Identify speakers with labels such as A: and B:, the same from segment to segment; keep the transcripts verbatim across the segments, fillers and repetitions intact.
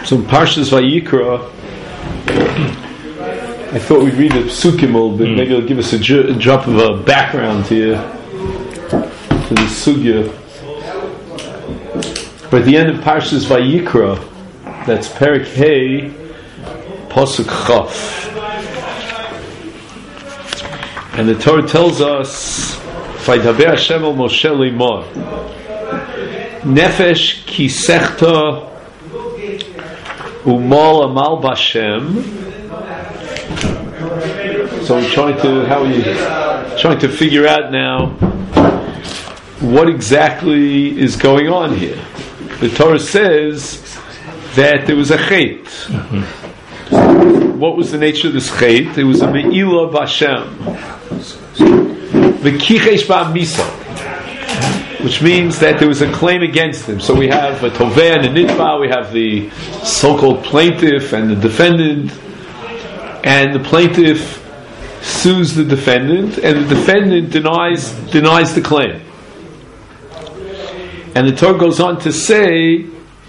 A: So in Parshas Vayikra, I thought we'd read the Psukim a little bit. Mm. Maybe it'll give us a, ju- a drop of a background here to the Sugya. But at the end of Parshas Vayikra, that's Perek Hey, Pasuk Chaf. And the Torah tells us, Vaydaber Hashem el Moshe Limor, Nefesh Kisechta Umal Amal Bashem. So we're trying to, how are you trying to figure out now what exactly is going on here? The Torah says that there was a chet. Mm-hmm. What was the nature of this chet? It was a me'ilah b'Hashem, v'kichesh ba'misa, which means that there was a claim against him. So we have a toveh and a nitba, we have the so-called plaintiff and the defendant, and the plaintiff sues the defendant, and the defendant denies denies the claim. And the Torah goes on to say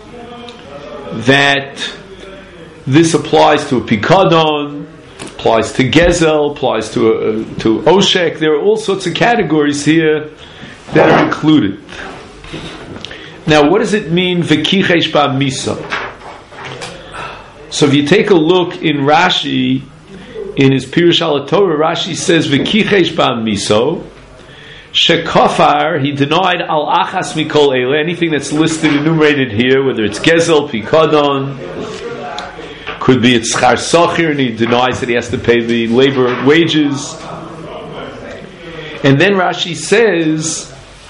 A: that this applies to a pikadon, applies to gezel, applies to a, to oshek. There are all sorts of categories here that are included. Now, what does it mean v'kichesh ba'misa? So if you take a look in Rashi, in his Pirush al Torah, Rashi says v'kichesh ba'miso shekafar, he denied al achas mikol eile, anything that's listed, enumerated here, whether it's gezel, pikadon, could be it's schar sochir, and he denies that he has to pay the labor wages. And then Rashi says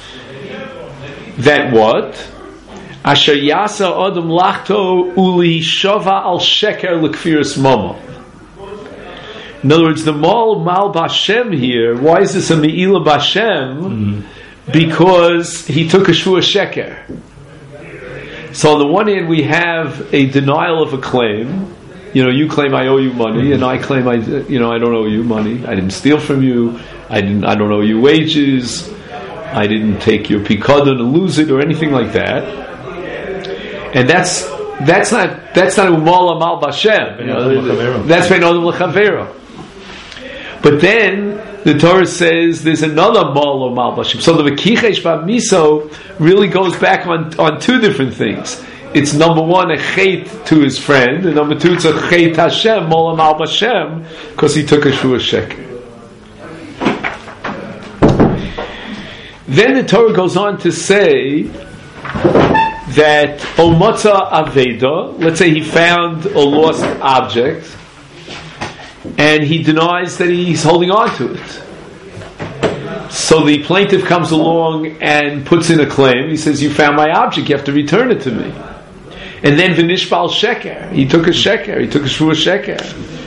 A: that what? Asher yasa adam lachto uli shava al sheker l'kfiras mama. In other words, the mal mal b'Hashem here, why is this a me'ilah b'Hashem? Mm-hmm. Because he took a shvua sheker. So on the one hand, we have a denial of a claim. You know, you claim I owe you money, mm-hmm. and I claim I, you know, I don't owe you money. I didn't steal from you. I didn't. I don't owe you wages. I didn't take your pikadon and lose it or anything like that. And that's that's not that's not umal amal b'Hashem. You know, that's ben adam l'chavero. But then the Torah says there's another mal or mal b'Hashem. So the v'kichesh ba'miso really goes back on, on two different things. It's number one a chet to his friend, and number two it's a chet Hashem mal mal b'Hashem because he took a shvua sheker. Then the Torah goes on to say that Omotza Aveda, let's say he found a lost object, and he denies that he's holding on to it. So the plaintiff comes along and puts in a claim. He says, you found my object, you have to return it to me. And then Vinishbal Sheker, he took a Sheker, he took a Shvua Sheker.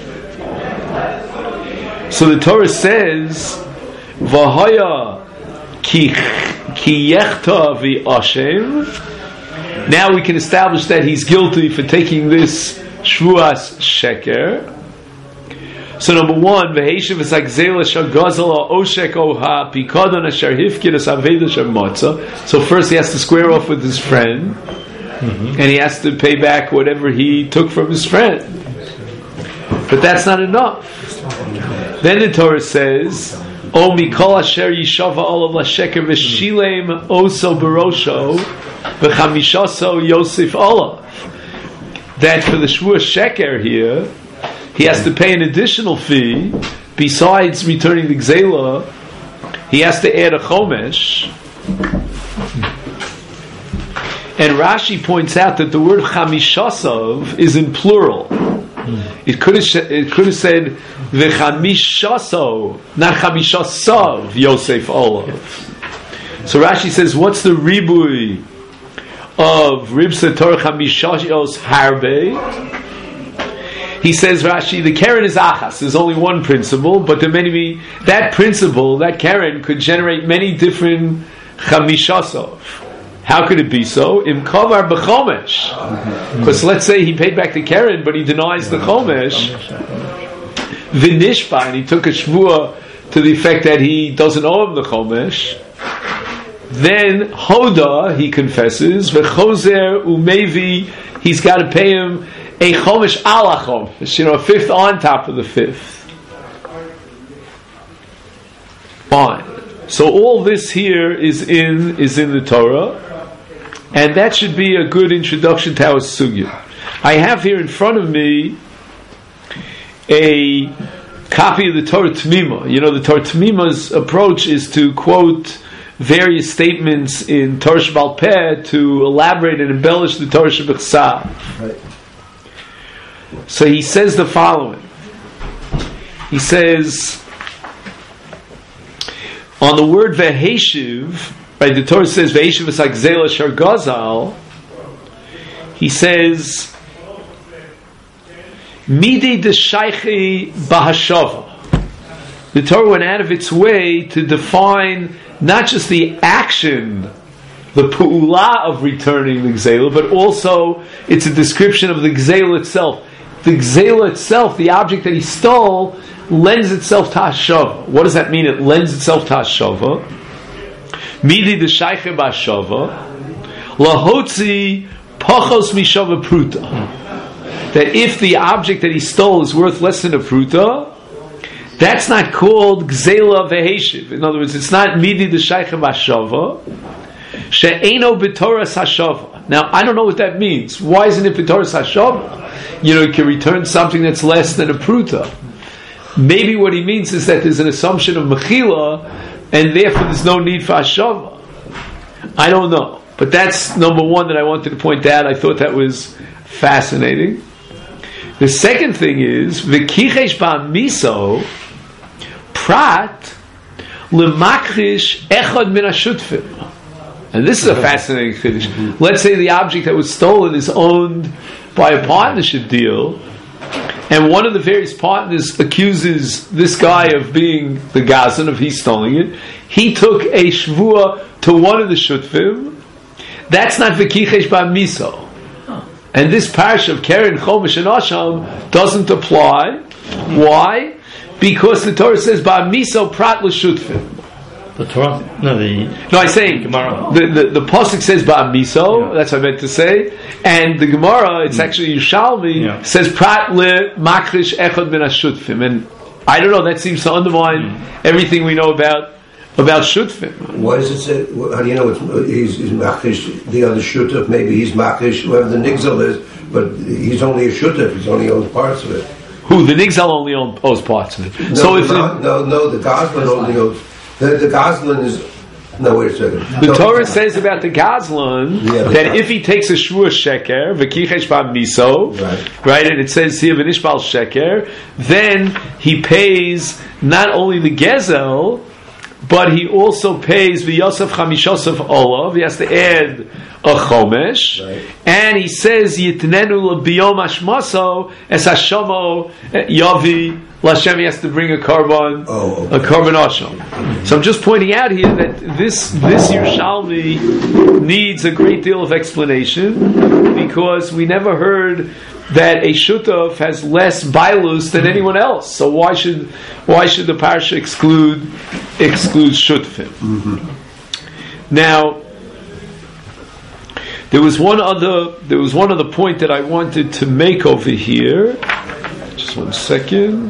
A: So the Torah says, Vahaya Ki yechta v'ashem. Now we can establish that he's guilty for taking this shvuas sheker. So number one, v'heishav v'zagzela shagazala oshek oha pikadon asher hifkidas aveda shemotza. So first he has to square off with his friend, mm-hmm. and he has to pay back whatever he took from his friend. But that's not enough. Then the Torah says, O mikol asher yishava olav lasheker v'shilem oso barosho v'chamishaso yosef olav. That for the shvua sheker here, he has to pay an additional fee besides returning the gzela. He has to add a chomesh. And Rashi points out that the word chamishasov is in plural. It could have it could have said v'chamishaso, not chamishasav Yosef Olav. So Rashi says, what's the ribui of ribsa Torah chamishashos harbe? He says, Rashi, the keren is achas. There's only one principle, but there many that principle, that keren, could generate many different chamishasov. How could it be so? Im kavar b'chomesh. Because let's say he paid back the keren, but he denies the chomesh. V'nishba, and he took a shvua to the effect that he doesn't owe him the chomesh. then Hoda, he confesses, V'chozer umevi, he's got to pay him a chomesh ala chomesh, you know, a fifth on top of the fifth. Fine. So all this here is in is in the Torah, and that should be a good introduction to our sugya. I have here in front of me a copy of the Torah T'mima. You know, the Torah T'mima's approach is to quote various statements in Torah Sheba'al Peh to elaborate and embellish the Torah Shebechsav. Right. So he says the following. He says, on the word Veheshiv, right, the Torah says Veheshiv is like Zela Shar Gazal. He says, Midi de Shaichi Bahashava. The Torah went out of its way to define not just the action, the pu'ula of returning the gzela, but also it's a description of the gzela itself. The gzela itself, the object that he stole, lends itself to hashava. What does that mean? It lends itself to hashava. Midi de Shaichi Bahashava. Lahotzi pachos mishava pruta. That if the object that he stole is worth less than a pruta, that's not called gzela veheshiv. In other words, it's not midi de shaycha b'shava. She'eno b'toras hashava. Now, I don't know what that means. Why isn't it b'toras hashava? You know, you can return something that's less than a pruta. Maybe what he means is that there's an assumption of mechila, and therefore there's no need for hashava. I don't know. But that's number one that I wanted to point out. I thought that was fascinating. The second thing is v'kichesh ba'miso prat lemakrish echad min hashutfim. And this is a fascinating finish. Let's say the object that was stolen is owned by a partnership deal, and one of the various partners accuses this guy of being the gazan, of he's stealing it. He took a shvua to one of the shutfim. That's not v'kichesh ba'miso. And this parish of Keren, Chomesh, and Asham doesn't apply. Why? Because the Torah says, Ba'miso prat l'shutfim.
B: The Torah? No, the...
A: No, I'm saying, Gemara. The, the, the Pasuk says Ba'miso, yeah. That's what I meant to say. And the Gemara, it's mm. actually Yushalmi, yeah. says Prat l'makrish echad min hashutfim. And I don't know, that seems to undermine mm. everything we know about About shutfim.
C: Why does it say? How do you know it's, he's, he's machish the other shutf? Maybe he's machish whoever the nigzal is, but he's only a shutf. He's only owns parts of it.
A: Who the nigzal only owns parts of it?
C: No,
A: so if
C: no, no, no, the Goslin only owns. The, the Goslin is. No, wait a second.
A: The
C: no,
A: Torah says about the Goslin yeah, that God. If he takes a shvua sheker, v'kichesh ba'miso, right. right, and it says here v'nishbal sheker, then he pays not only the gezel, but he also pays v'yosef chamishosav olav. He has to add a chomesh, right. And he says yitnenu l'biyom hashmaso es hashomo yavi l'Hashem. He has to bring a carbon, oh, okay. a carbon asham. Mm-hmm. So I'm just pointing out here that this this Yerushalmi needs a great deal of explanation, because we never heard that a shutaf has less bailus than anyone else. So why should why should the parsha exclude exclude shutfim? Mm-hmm. Now, there was one other there was one other point that I wanted to make over here. Just one second.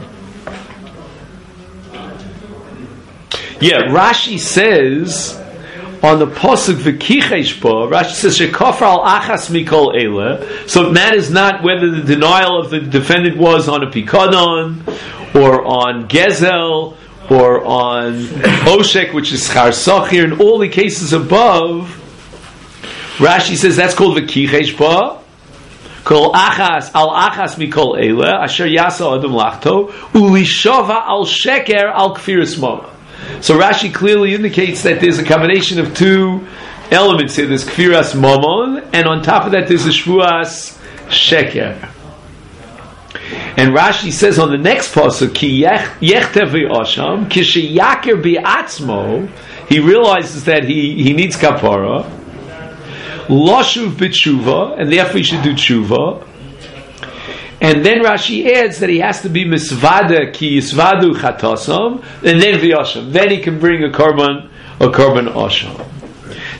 A: Yeah, Rashi says on the pasuk v'kichesh bo, Rashi says shekafar al achas mikol eile. So it matters not whether the denial of the defendant was on a pikadon, or on gezel, or on oshek, which is schar sachir. In all the cases above, Rashi says that's called v'kichesh bo. Kol achas al achas mikol eile asher yasa adam lachto ulishava al sheker al kfiris mama. So Rashi clearly indicates that there's a combination of two elements here. There's kfiras mamon, and on top of that there's a shvuas sheker. And Rashi says on the next pasuk, ki yechtev v'asham kisheyaker bi'atzmo, he realizes that he, he needs kapara, loshuv b'tshuva, and therefore he should do tshuva. And then Rashi adds that he has to be misvada ki yisvadu chatasam, and then v'yasham. Then he can bring a korban, a korban asham.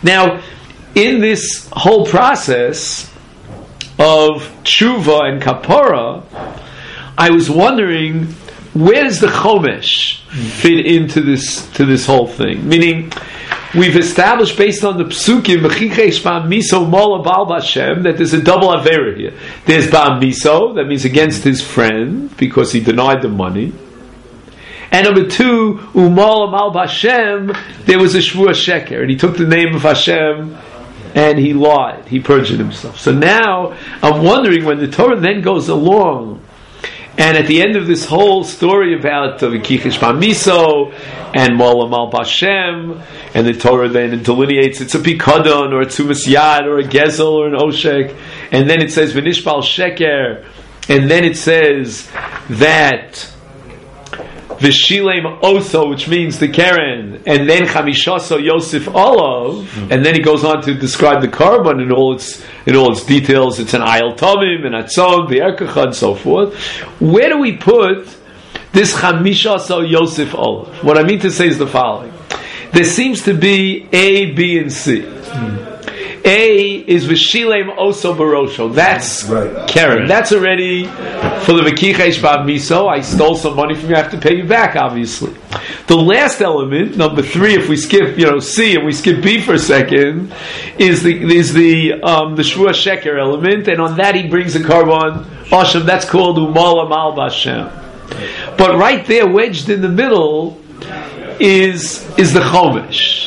A: Now, in this whole process of tshuva and kapara, I was wondering, where does the chomesh fit into this to this whole thing? Meaning, we've established based on the psukim mechichesh ba'am miso mola ba'al b'Hashem that there's a double avera here. There's ba'am miso, that means against his friend because he denied the money. And number two, umal amal b'Hashem, there was a shvua sheker, and he took the name of Hashem and he lied, he perjured himself. So now I'm wondering, when the Torah then goes along, and at the end of this whole story about Vikichish Miso and Mola Mal Bashem, and the Torah then delineates it's a Pikadon or a Tzumas Yad or a Gezel or an Oshek, and then it says V'nishbal Sheker, and then it says that V'shilem Oso, which means the Keren, and then Chamishaso Yosef Olav, mm-hmm. and then he goes on to describe the Karban in all its in all its details. It's an Ayel Tomim, and Atzon, the Erkacha, and so forth. Where do we put this Chamishaso Yosef Olav? What I mean to say is the following: there seems to be A, B, and C. Mm-hmm. A is V'shilem Oso Barosho. That's right. Karen. That's already for the V'kichesh Ba'am Miso. I stole some money from you. I have to pay you back, obviously. The last element, number three, if we skip, you know, C and we skip B for a second, is the is the um, the Shvua Sheker element, and on that he brings a Karban Hashem. That's called Umal Amal B'Hashem. But right there, wedged in the middle, is is the Chomesh.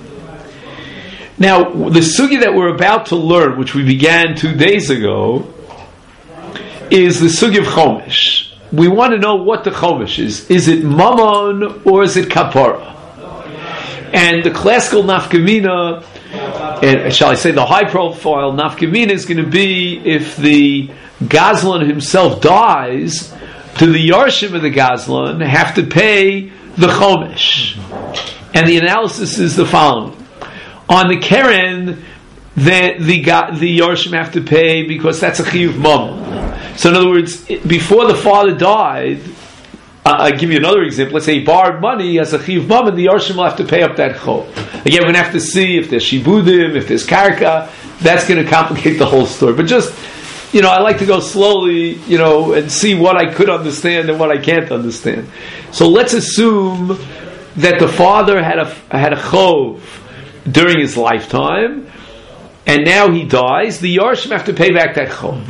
A: Now, the sugi that we're about to learn, which we began two days ago, is the sugi of Chomesh. We want to know what the Chomesh is. Is it Mammon or is it Kapara? And the classical nafkamina, and shall I say the high profile nafkamina, is going to be if the Gazlan himself dies, do the Yarshim of the Gazlan have to pay the Chomesh? And the analysis is the following. On the Keren, the the the Yarshim have to pay because that's a chiyuv mammon. So in other words, before the father died, uh, I'll give you another example. Let's say he borrowed money as a chiyuv mammon, the Yarshim will have to pay up that chol. Again, we're going to have to see if there's shibudim, if there's karka. That's going to complicate the whole story. But just, you know, I like to go slowly, you know, and see what I could understand and what I can't understand. So let's assume that the father had a had a chov during his lifetime, and now he dies. The Yarshim have to pay back that chov.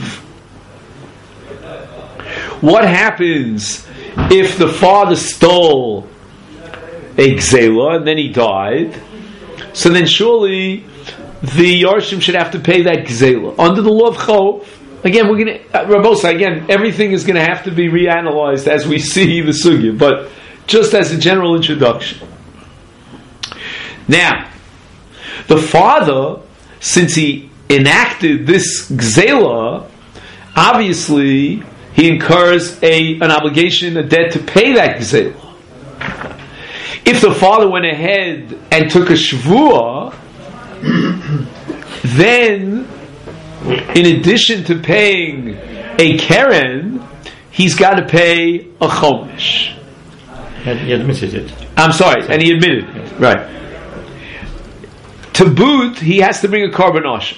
A: What happens if the father stole a gzela and then he died? So then surely the Yarshim should have to pay that gzela under the law of chov. Again, we're going to uh, Rabosa. Again, everything is going to have to be reanalyzed as we see the sugya, but just as a general introduction. Now, the father, since he enacted this gzela, obviously he incurs a an obligation, a debt to pay that gzela. If the father went ahead and took a shvua, then, in addition to paying a keren, he's got to pay a chomesh.
B: He admitted it.
A: I'm sorry, and he admitted it. Right. To boot, he has to bring a karban asham.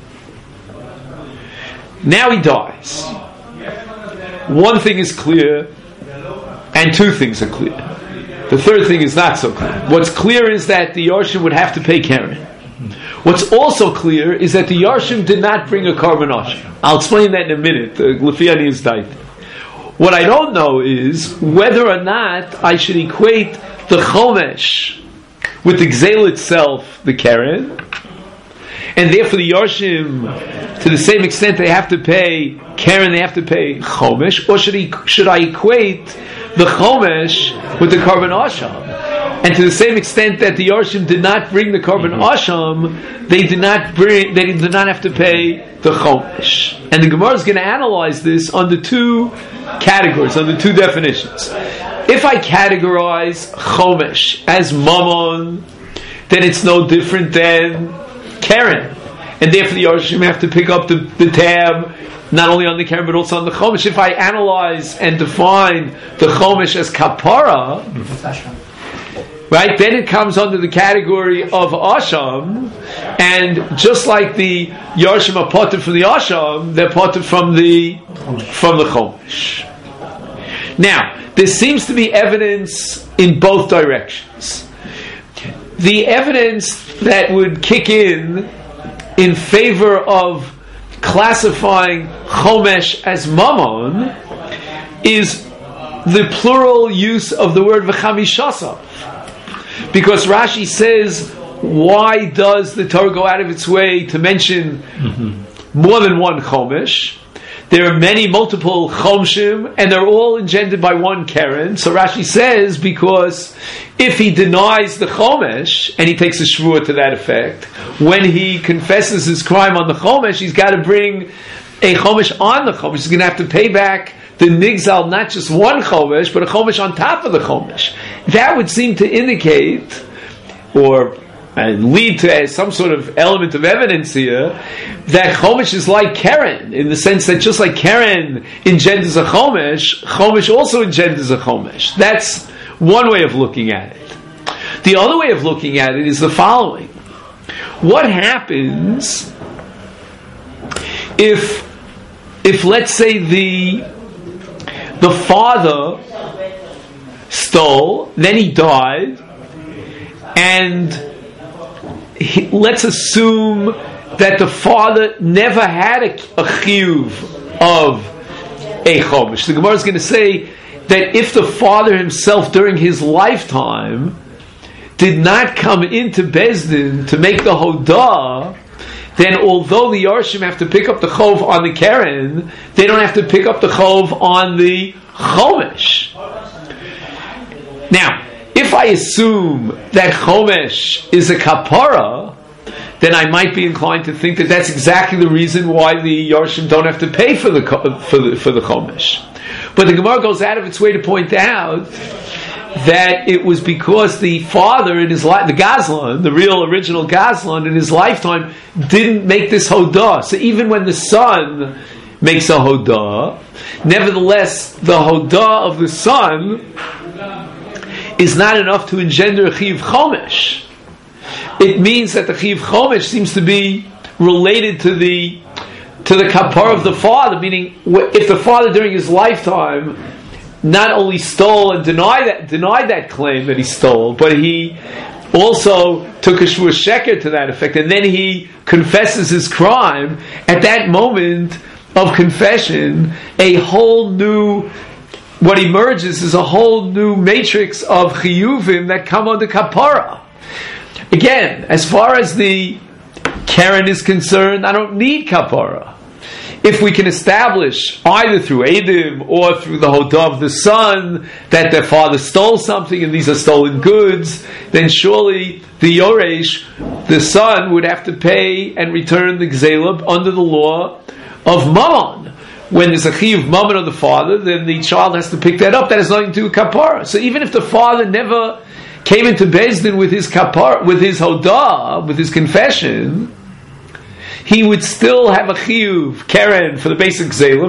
A: Now he dies. One thing is clear, and two things are clear. The third thing is not so clear. What's clear is that the Yarshim would have to pay Karen. What's also clear is that the Yarshim did not bring a karban asham. I'll explain that in a minute. Lefiani is died. What I don't know is whether or not I should equate the chomesh with the gzeil itself, the keren, and therefore the Yarshim, to the same extent they have to pay keren, they have to pay chomesh, or should, he, should I equate the chomesh with the karban asham? And to the same extent that the Yarshim did not bring the karban asham, they did not bring, they did not have to pay the chomesh. And the Gemara is going to analyze this under two categories, under two definitions. If I categorize chomesh as mammon, then it's no different than keren, and therefore the Yarshim have to pick up the, the tab not only on the keren but also on the chomesh. If I analyze and define the chomesh as kapara, right? Then it comes under the category of Asham, and just like the Yarshim are potter from the Asham, they're potter from the from the Chomesh. Now, there seems to be evidence in both directions. The evidence that would kick in in favor of classifying Chomesh as Mammon is the plural use of the word V'chamishasav. Because Rashi says, why does the Torah go out of its way to mention mm-hmm. more than one Chomesh? There are many multiple Chomshim, and they're all engendered by one Keren. So Rashi says, because if he denies the Chomesh, and he takes a shvuah to that effect, when he confesses his crime on the Chomesh, he's got to bring a Chomesh on the Chomesh. He's going to have to pay back the Nigzal, not just one Chomesh, but a Chomesh on top of the Chomesh. That would seem to indicate, or and lead to some sort of element of evidence here, that Chomesh is like Keren, in the sense that just like Keren engenders a Chomesh, Chomesh also engenders a Chomesh. That's one way of looking at it. The other way of looking at it is the following. What happens if, if let's say the, the father stole, then he died, and He, let's assume that the father never had a, a chiyuv of a chomesh. The Gemara is going to say that if the father himself during his lifetime did not come into Beis Din to make the hodah, then although the Yarshim have to pick up the chov on the Keren, they don't have to pick up the chov on the chomesh. Now, if I assume that Chomesh is a kapara, then I might be inclined to think that that's exactly the reason why the Yarshim don't have to pay for the for the, for the Chomesh. But the Gemara goes out of its way to point out that it was because the father in his life, the Gazlan, the real original Gazlan in his lifetime, didn't make this hodah. So even when the son makes a hodah, nevertheless the hodah of the son is not enough to engender a Chiv Chomesh. It means that the Chiv Chomesh seems to be related to the to the kapar of the father, meaning if the father during his lifetime not only stole and denied that denied that claim that he stole, but he also took a shvur sheker to that effect, and then he confesses his crime, at that moment of confession, a whole new what emerges is a whole new matrix of chiyuvim that come under kapara. Again, as far as the Keren is concerned, I don't need kapara. If we can establish either through Eidim or through the hodah of the son that their father stole something and these are stolen goods, then surely the Yoresh, the son, would have to pay and return the gzelab under the law of Mammon. When there's a chiyuv Mammon of the father, then the child has to pick that up. That has nothing to do with kapara. So even if the father never came into Beis Din with his kapara, with his hodah, with his confession, he would still have a chiyuv Keren for the basic gzela,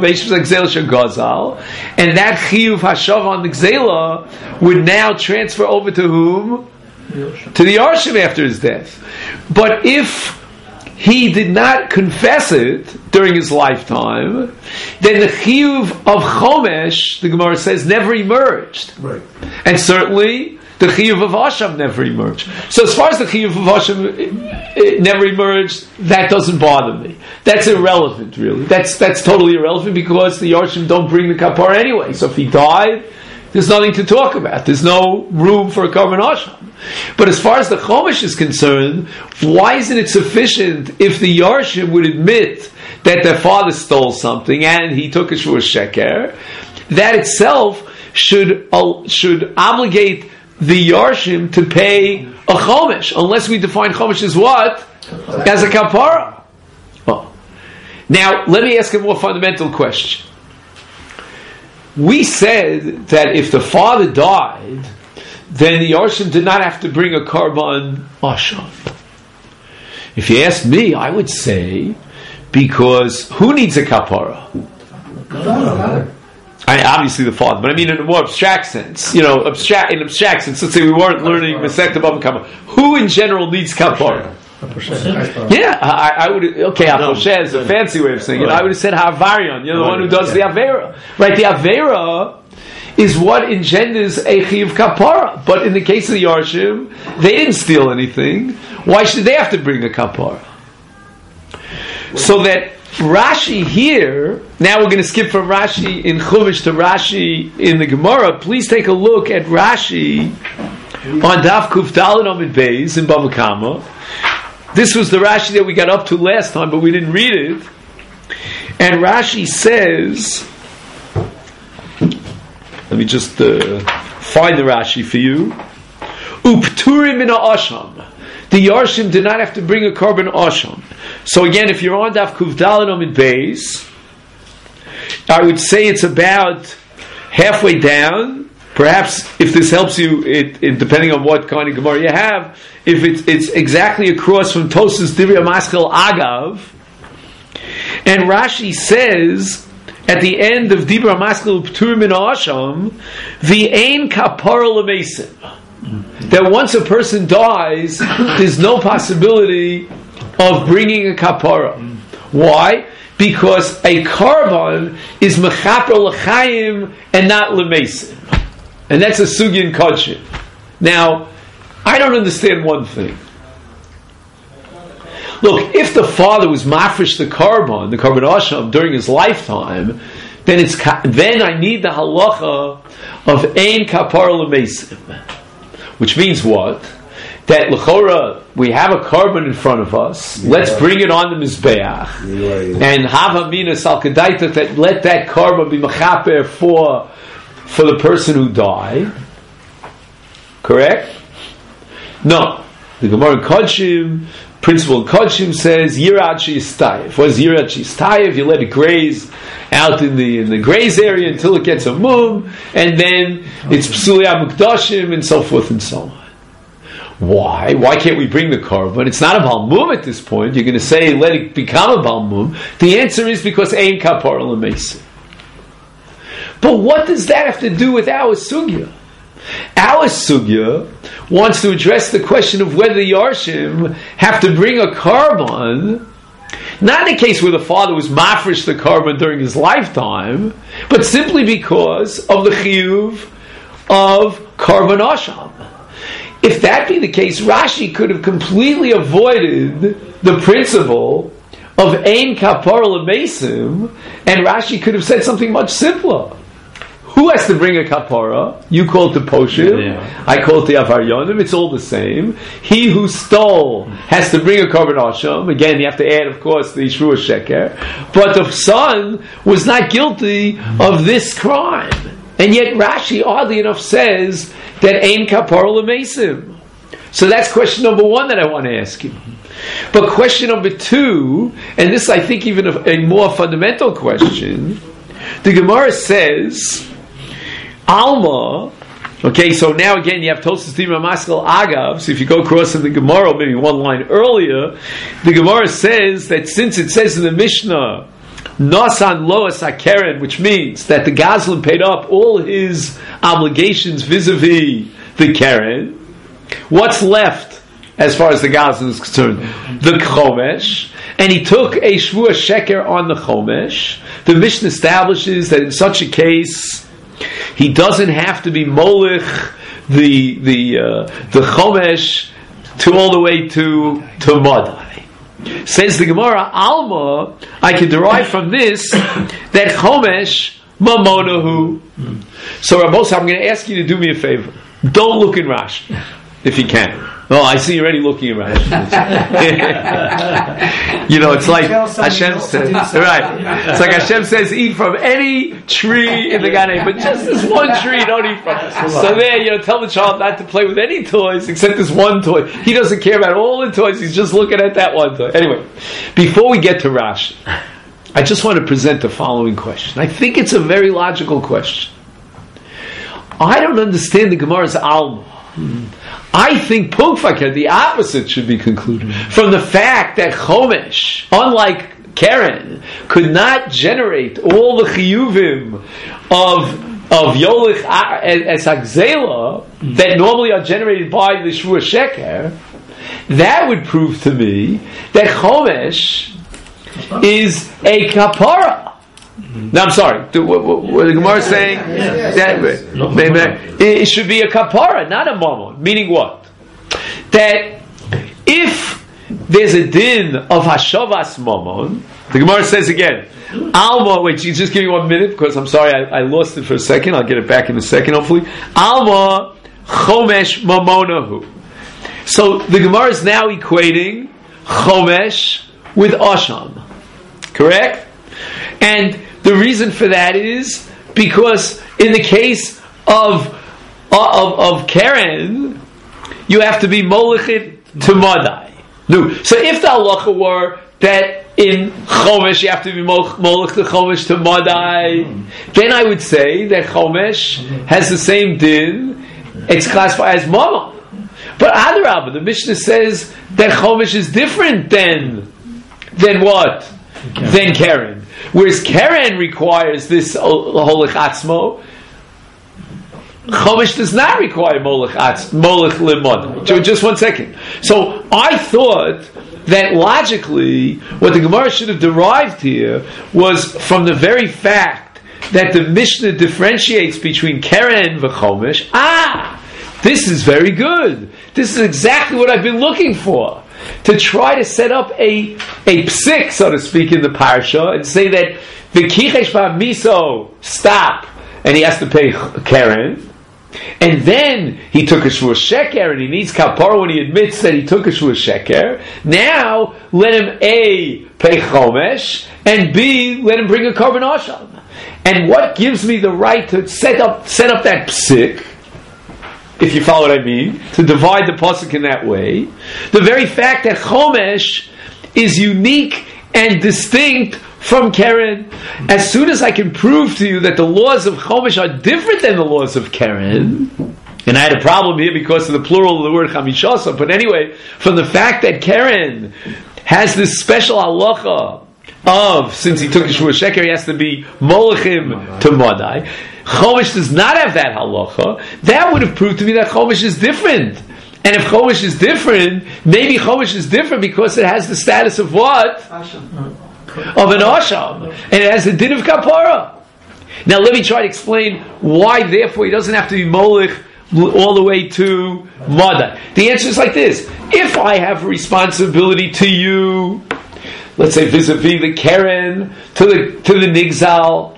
A: gazal, and that chiyuv hashav on the gzela would now transfer over to whom? To the Yarshim after his death. But if he did not confess it during his lifetime, then the chiyuv of Chomesh, the Gemara says, never emerged.
C: Right.
A: And certainly the chiyuv of Asham never emerged. So as far as the chiyuv of Asham it, it never emerged, that doesn't bother me. That's irrelevant, really. That's that's totally irrelevant because the Yarshim don't bring the kapara anyway. So if he died, there's nothing to talk about. There's no room for a korban Asham. But as far as the Chomesh is concerned, why isn't it sufficient if the Yarshim would admit that their father stole something and he took a shvur sheker? That itself should uh, should obligate the Yarshim to pay a Chomesh, unless we define Chomesh as what? As a kapara. Oh. Now, let me ask a more fundamental question. We said that if the father died, then the Yarshim did not have to bring a korban Asham. If you ask me, I would say, because who needs a kapara? I mean, obviously the father, but I mean in a more abstract sense. You know, abstract in abstract sense. Let's say we weren't learning Masechta Bava Kama. Who in general needs kapara? Yeah, I, I would. Okay, Aposhe is a fancy way of saying it. I would have said Havarion. You know, the one who does the Avera, right? The Avera is what engenders a Chiyuv Kapara. But in the case of the Yarshim, they didn't steal anything. Why should they have to bring a Kapara? So that Rashi here, now we're going to skip from Rashi in Chumash to Rashi in the Gemara. Please take a look at Rashi on Daf Kuf Daled Amud Beis in Bava Kama. This was the Rashi that we got up to last time, but we didn't read it. And Rashi says, let me just uh, find the Rashi for you. Upturim min ha'asham. The Yarshim did not have to bring a carbon asham. So again, if you're on Daf Kuf Daled Amud Beis, I would say it's about halfway down. Perhaps if this helps you, it, it, depending on what kind of Gemara you have, if it's, it's exactly across from Tosas Divrei Maskel Agav, and Rashi says at the end of Dibra Maskel P'tur Min Ha'asham, V'ein kapara l'meisim, that once a person dies, there's no possibility of bringing a kapara. Why? Because a carbon is mechaper l'chaim and not l'meisim. And that's a sugya in Kodshim. Now, I don't understand one thing. Look, if the father was mafresh the carbon, the carbon asham, during his lifetime, then it's then I need the halacha of ein kapara l'meisim, which means what? That l'chora we have a carbon in front of us. Yeah. Let's bring it on the mizbeach, yeah. And hava mina sal kedaita, that let that carbon be mechaper for. for the person who died. Correct? No. The Gemara in Kodshim, principle in Kodshim says, Yirat she'yistayev. What is Yirat she'yistayev? You let it graze out in the in the graze area until it gets a mum, and then it's psuli hamukdashim, and so forth and so on. Why? Why can't we bring the carbon? It's not a balmum at this point. You're going to say, let it become a balmum. The answer is because ein kapara l'meisim. But what does that have to do with our sugya? Our sugya wants to address the question of whether the Yarshim have to bring a carbon, not in a case where the father was mafresh the carbon during his lifetime, but simply because of the chiyuv of carbon asham. If that be the case, Rashi could have completely avoided the principle of ein kapara l'meisim, and Rashi could have said something much simpler. Who has to bring a kapara? You call it the poshim. Yeah. I call it the avaryonim. It's all the same. He who stole has to bring a carbon asham. Again, you have to add, of course, the Yishruah Sheker. But the son was not guilty of this crime. And yet Rashi, oddly enough, says that ein kapara l'meisim. So that's question number one that I want to ask you. But question number two, and this I think even a, a more fundamental question, the Gemara says, Alma, okay, so now again you have Tosas Divrei Maskel Agav, so if you go across in the Gemara, maybe one line earlier, the Gemara says that since it says in the Mishnah, Nasan Loas HaKeren, which means that the Gazlan paid up all his obligations vis-a-vis the Keren, what's left as far as the Gazlan is concerned? The Chomesh, and he took a Shvuah Sheker on the Chomesh. The Mishnah establishes that in such a case, he doesn't have to be Molich the the uh, the Chomesh to all the way to to Madai. Says the Gemara, Alma, I can derive from this that Chomesh Mamonahu. So Rabos, I'm going to ask you to do me a favor. Don't look in Rashi, if you can. Oh, I see you're already looking around. You know, it's like Hashem says, right? It's like Hashem says, eat from any tree in the Gan, but just this one tree, don't eat from. So there, you know, tell the child not to play with any toys except this one toy. He doesn't care about all the toys. He's just looking at that one toy. Anyway, before we get to Rashi, I just want to present the following question. I think it's a very logical question. I don't understand the Gemara's Alma. I think Punkfaker, the opposite should be concluded from the fact that Chomesh, unlike Karen could not generate all the chiyuvim of of Yolich as Hagzela that normally are generated by the Shvua Sheker, that would prove to me that Chomesh is a kapara. No, I'm sorry. The, what, what the Gemara is saying that it should be a kapara, not a mamon. Meaning what? That if there's a din of hashavas mamon, the Gemara says again, Alma, wait, just give me one minute because I'm sorry, I, I lost it for a second. I'll get it back in a second, hopefully. Alma chomesh mamonahu. So the Gemara is now equating chomesh with asham. Correct? And the reason for that is because in the case of of, of Karen, you have to be molichit to madai. No. So if the halacha were that in Chomesh you have to be Molech the Chomesh to Madai, then I would say that Chomesh has the same din, it's classified as Mama. But Adarabah, the Mishnah says that Chomesh is different than than what? Karen. Than Karen. Whereas Karen requires this Holech Atzmo, Chomesh does not require Molech Atz, Molech Limod. Just one second. So I thought that logically, what the Gemara should have derived here was from the very fact that the Mishnah differentiates between Keren and Chomesh. Ah, this is very good. This is exactly what I've been looking for. To try to set up a a psik, so to speak, in the parsha and say that the Kichesh Miso stop, and he has to pay Keren. And then he took a shvur sheker, and he needs kapara when he admits that he took a shvur sheker. Now let him A, pay chomesh, and B, let him bring a korban asham. And what gives me the right to set up set up that psik, if you follow what I mean, to divide the pasuk in that way? The very fact that chomesh is unique and distinct from Keren. As soon as I can prove to you that the laws of Chomesh are different than the laws of Keren, and I had a problem here because of the plural of the word Chamishasa, but anyway, from the fact that Keren has this special halacha of, since he took a shvur sheker, he has to be molechim to Madai. Chomesh does not have that halacha. That would have proved to me that Chomesh is different. And if Chomesh is different, maybe Chomesh is different because it has the status of what? Of an asham, and it has the din of kapara. Now let me try to explain why therefore he doesn't have to be molech all the way to Madai. The answer is like this: if I have a responsibility to you, let's say vis-a-vis the Keren, to the to the Nigzal,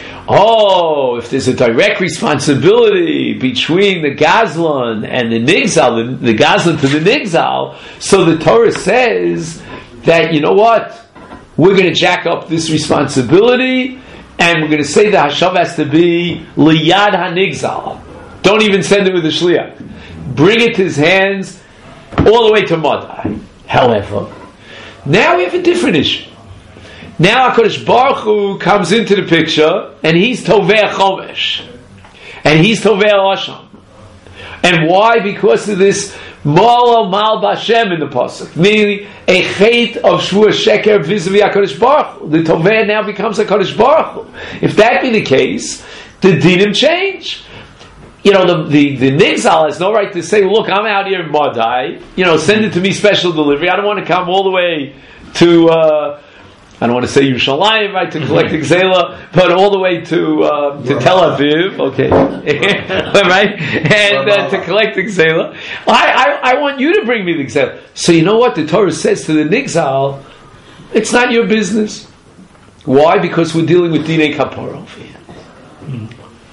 A: oh, if there's a direct responsibility between the Gazlan and the Nigzal, the, the Gazlan to the Nigzal, so the Torah says that, you know what? We're going to jack up this responsibility, and we're going to say the hashav has to be liyad hanigzal. Don't even send it with the shliach. Bring it to his hands all the way to Madai. However, now we have a different issue. Now HaKadosh Baruch Hu comes into the picture, and he's Tovei Chomesh, and he's Tovei Asham. And why? Because of this Molo Mal Bashem in the pasuk, meaning a chait of shvur sheker vis-a-vis HaKadosh Baruch Hu. The Tovei now becomes HaKadosh Baruch Hu. If that be the case, the dinim change. You know, the, the, the Nigzal has no right to say, look, I'm out here in Madai, you know, send it to me special delivery. I don't want to come all the way to, uh, I don't want to say Yerushalayim, right, to collect the Gzela, but all the way to uh, to Tel Aviv, okay, right, and uh, to collect the Gzela. I, I I want you to bring me the Gzela. So you know what the Torah says to the Nigzal? It's not your business. Why? Because we're dealing with Dinei Kapara over here. Hmm.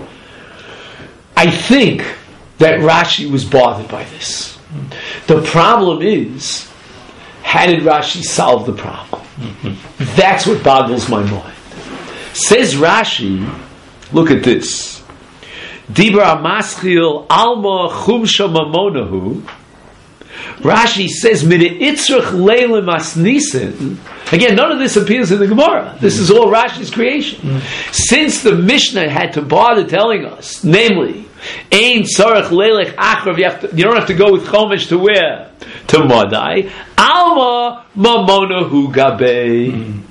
A: I think that Rashi was bothered by this. The problem is, how did Rashi solve the problem? Mm-hmm. That's what boggles my mind. Says Rashi, look at this. Dibra Maschil Alma Chumsha Mamonahu. Rashi says, Midi'itzrach Leila Masnisin. Again, none of this appears in the Gemara. This is all Rashi's creation. Mm-hmm. Since the Mishnah had to bother telling us, namely, Ein Tzarech Leilech Achrav, you have to, you don't have to go with Chomesh to where? To Madai. Alma Mamonahu Gabei. Mm-hmm.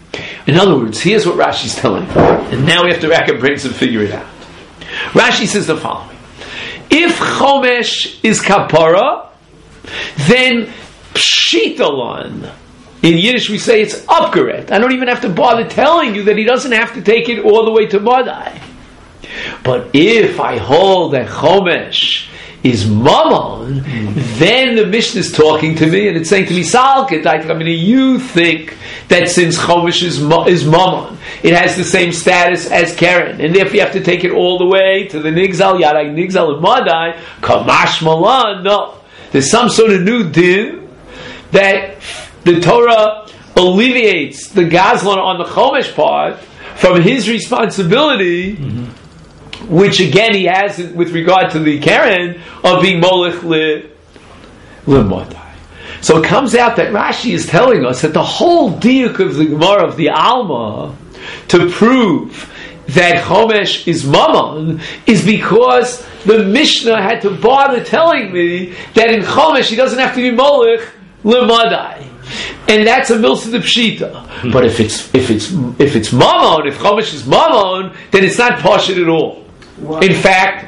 A: In other words, here's what Rashi's telling you. And now we have to rack our brains and figure it out. Rashi says the following. If Chomesh is kapara, then pshitalan. In Yiddish we say it's upgeret. I don't even have to bother telling you that he doesn't have to take it all the way to Madai. But if I hold that Chomesh is Mammon, mm. then the Mishnah is talking to me and it's saying to me, Salket, I mean, you think that since Chomesh is, is Mammon, it has the same status as Karen, and therefore you have to take it all the way to the Nigzal, Yarai Nigzal of Madai, Kamash Malan. No. There's some sort of new din that the Torah alleviates the Gazlan on the Chomesh part from his responsibility, mm-hmm. which again he has with regard to the Karen of being Molech le Madai. So it comes out that Rashi is telling us that the whole diuk of the Gemara of the Alma to prove that Chomesh is Mammon is because the Mishnah had to bother telling me that in Chomesh he doesn't have to be Molech le Madai. And that's a milsa de pshita. Hmm. But if it's if it's if it's Mammon, if Chomesh is Mammon, then it's not pashut at all. Why? In fact,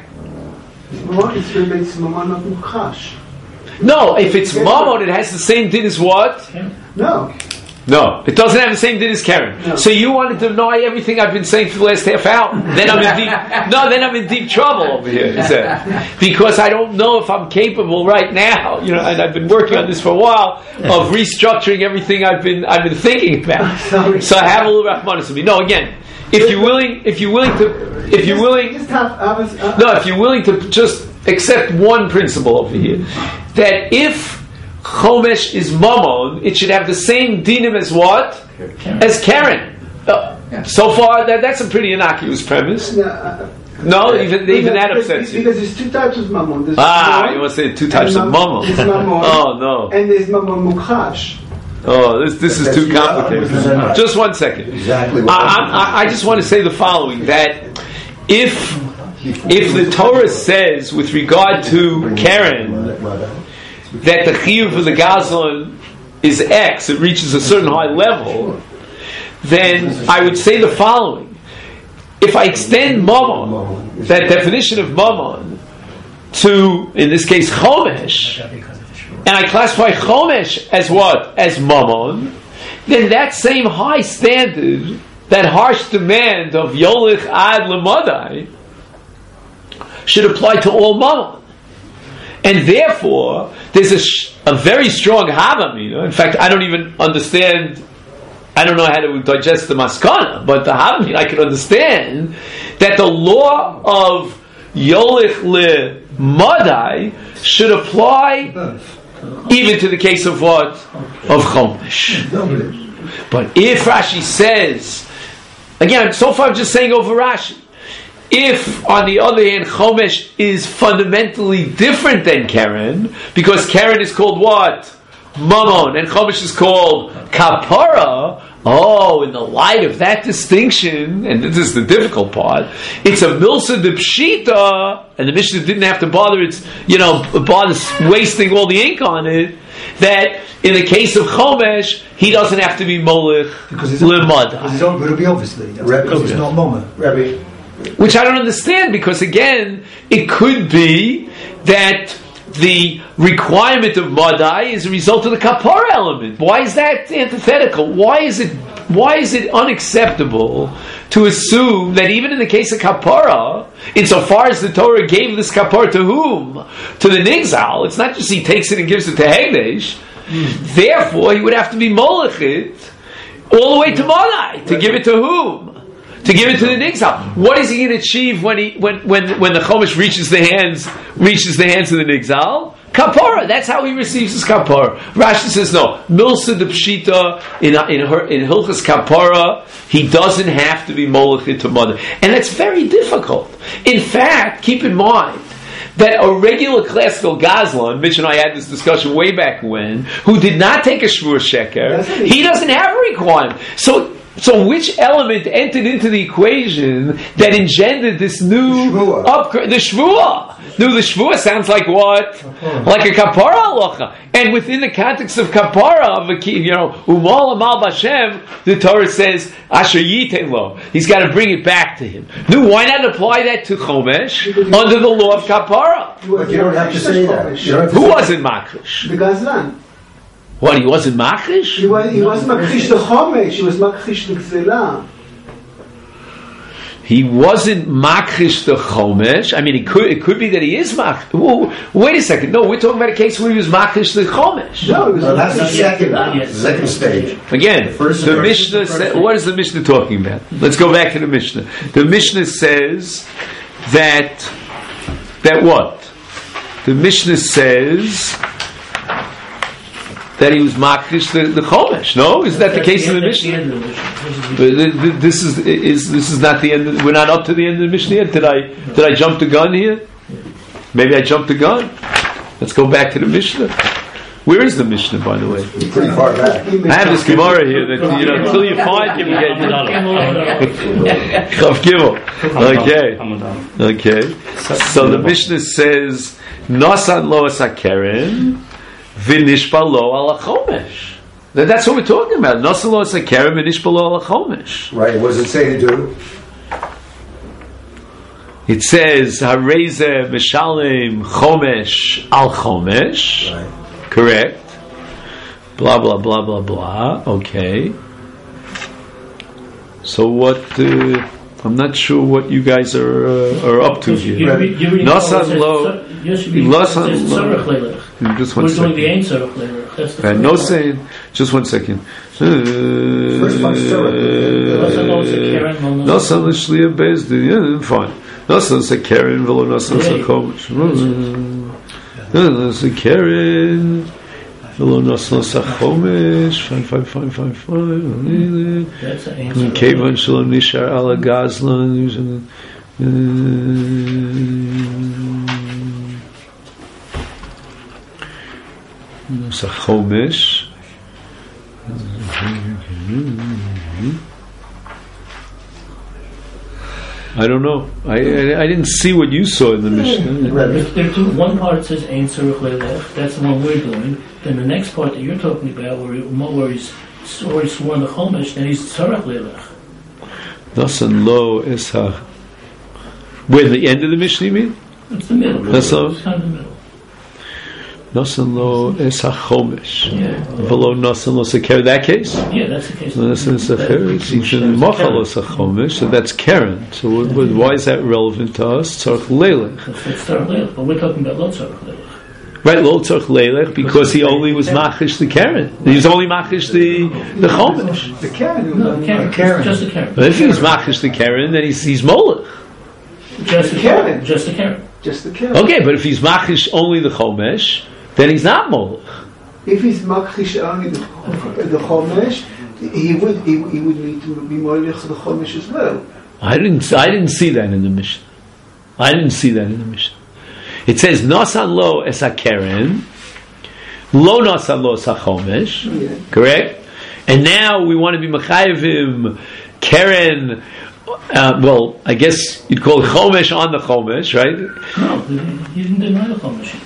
A: no, if it's Mammon, it has the same din as what?
D: No.
A: No, it doesn't have the same din as Karen. No. So you wanted to deny everything I've been saying for the last half hour. Then I'm in deep. No, then I'm in deep trouble over here. Because I don't know if I'm capable right now. You know, and I've been working on this for a while of restructuring everything I've been I've been thinking about. So I have a little rahmanas of me. No, again, if you're willing, if you're willing to, if you're willing, no, if you're willing to just accept one principle over here, that if Chomesh is Mammon, it should have the same dinim as what? Karen. As Karen. Uh, so far, that, that's a pretty innocuous premise.
D: Yeah, uh,
A: no, yeah. even even that upsets
D: you. Because there's two types of Mammon. There's
A: ah,
D: Mammon,
A: you want to say two types of Mammon.
D: There's Mammon.
A: Oh, no.
D: And there's Mammon Mukhash.
A: Oh, this this is too complicated. Just one second.
C: Exactly.
A: I, I, I just want to say the following, that if if the Torah says with regard to Karen that the chiyuv of the Gazlan is X, it reaches a certain high level, then I would say the following. If I extend Mammon, that definition of Mammon, to, in this case, Chomesh, and I classify Chomesh as what? As Mammon, then that same high standard, that harsh demand of Yolich Ad Lamadai, should apply to all Mammon. And therefore, there's a, sh- a very strong Havamina. In fact, I don't even understand, I don't know how to digest the Maskana, but the Havamina I can understand that the law of Yolich Le Madai should apply even to the case of what? Of Chomesh. But if Rashi says, again, so far I'm just saying over Rashi, if, on the other hand, Chomesh is fundamentally different than Karen, because Karen is called what? Mammon, and Chomesh is called Kapara. Oh, in the light of that distinction, and this is the difficult part, it's a milsa de pshita, and the Mishnah didn't have to bother its, you know, bother wasting all the ink on it, that in the case of Chomesh, he doesn't have to be Molech Limad.
E: Because it's not Rabbi, obviously. Because it's not Mama.
C: Rabbi.
A: Which I don't understand, because again, it could be that the requirement of Madai is a result of the Kapara element. Why is that antithetical? Why is it why is it unacceptable to assume that even in the case of Kapara, insofar as the Torah gave this Kapara to whom? To the Nigzal. It's not just he takes it and gives it to Hegdesh. Mm. Therefore, he would have to be Molechit all the way to Madai. To give it to whom? To give it to the Nigzal. What is he going to achieve when he when when when the Chomesh reaches the hands reaches the hands of the Nigzal? Kapara. That's how he receives his kapara. Rashi says no. Milsa de pshita in in her in Hilchas Kapara, he doesn't have to be molech to mother, and that's very difficult. In fact, keep in mind that a regular classical Gazlan, Mitch and I had this discussion way back when, who did not take a shvur sheker, he doesn't have a requirement. So. So which element entered into the equation that engendered this new upgrade? The shvuah. No, the shvua sounds like what? Like a kapara halacha. And within the context of kapara, of a, you know, umal amal b'Hashem, the Torah says asher yiten lo. He's got to bring it back to him. No, why not apply that to chomesh under the law of kapara?
C: But you don't have to say that. You don't have to
A: Who
C: say
A: wasn't makrish?
D: The Gazlan.
A: What, he wasn't makrish?
D: He was, he was makrish the chomesh, he was makrish the gzela.
A: He wasn't makrish the chomesh. I mean, it could it could be that he is makrish. Wait a second. No, we're talking about a case where he was makrish the chomesh.
D: No, it was
C: No, that's the second,
B: Yes.
C: second stage.
A: Again,
C: First-
A: the
C: first-
A: Mishnah.
C: first-
A: Sa- what is the Mishnah talking about? Let's go back to the Mishnah. The Mishnah says that that what? The Mishnah says that he was makrish the, the chomesh. No, is that the case in the
B: That's the
A: Mishnah?
B: end of the Mishnah.
A: But th- th- This is is this is not the end. Of, we're not up to the end of the Mishnah yet. Did I did I jump the gun here? Maybe I jumped the gun. Let's go back to the Mishnah. Where is the Mishnah, by the way?
C: Pretty far back.
A: I have this Gemara here that you know until you find it, you get Chav Gimel. Okay, okay. So the Mishnah says Nasan lo asakeren v'nishpa lo ala chomesh. That- That's what we're talking about. Nasan lo asakeren v'nishpa lo ala chomesh.
C: Right, what does it say to do?
A: It says Hareze Mishalim Chomesh Al Chomesh.
C: Right.
A: Correct. Blah blah blah blah blah. Okay. So what? Uh, I'm not sure what you guys are uh, are up to here. Nasan lo. Nasan lo. Just one
B: We're doing the
A: second.
B: Ein Tzarech Leilech. That's the
A: Uh,
B: first
A: no
B: part.
A: saying. Just one second.
C: First one's
B: Nasan lo is a Karen, lo nasan-
A: Nasan l'shliya bezdin. Yeah, fine. Nasan is a Karen. V'lo nasan is a chomesh. Nasan is a Karen. V'lo nasan is a chomesh. Fine, fine, fine, fine, fine.
B: That's an Ein Tzarech
A: Kevan
B: Leilech.
A: shalom nishar ala gazlan. It's a chomesh. I don't know. I, I I didn't see what you saw in the Mishnah.
B: There- there are two- One part says Ein Tzarech Leilech. That's the one we're doing. Then the next part that you're talking about, where, he, where he's already sworn the Chomesh, then he's Tzarech Leilech.
A: Nasan lo es ha. Where the end of the Mishnah you mean?
B: It's the middle.
A: That's all?
B: It's kind of the middle.
A: Nasan lo es ha chomesh.
B: Yeah.
A: V'lo nasan lo seker. That case.
B: Yeah, that's the case.
A: Nasan seker. It's even machal es ha chomesh. So that's Karen. So what, what, why is that relevant to us? Tzarech leilech.
B: That's Tzarech Leilech, but we're talking about Lo Tzarech Leilech.
A: Right, lo tzarech leilech because he only was machish the Karen. He was only machish the the chomesh.
D: The Karen.
B: No, Karen.
E: Karen.
B: Just a Karen.
A: But if he was machish the Karen, then he's he's molech.
B: Just a
D: Karen.
B: Karen. Just a Karen.
D: Just the Karen.
A: Okay, but if he's machish only the chomesh, then he's not molech.
D: If he's makrish only the, the chomesh, he would he, he would need to be moilech the chomesh as well.
A: I didn't I didn't see that in the Mishnah. I didn't see that in the Mishnah. It says Nasan lo es a Karen, lo nasan lo es a chomesh.
D: Yeah.
A: Correct? And now we want to be mechayevim Karen. Uh, well, I guess you'd call it chomesh on the chomesh, right?
B: No, he didn't deny the Chomesh.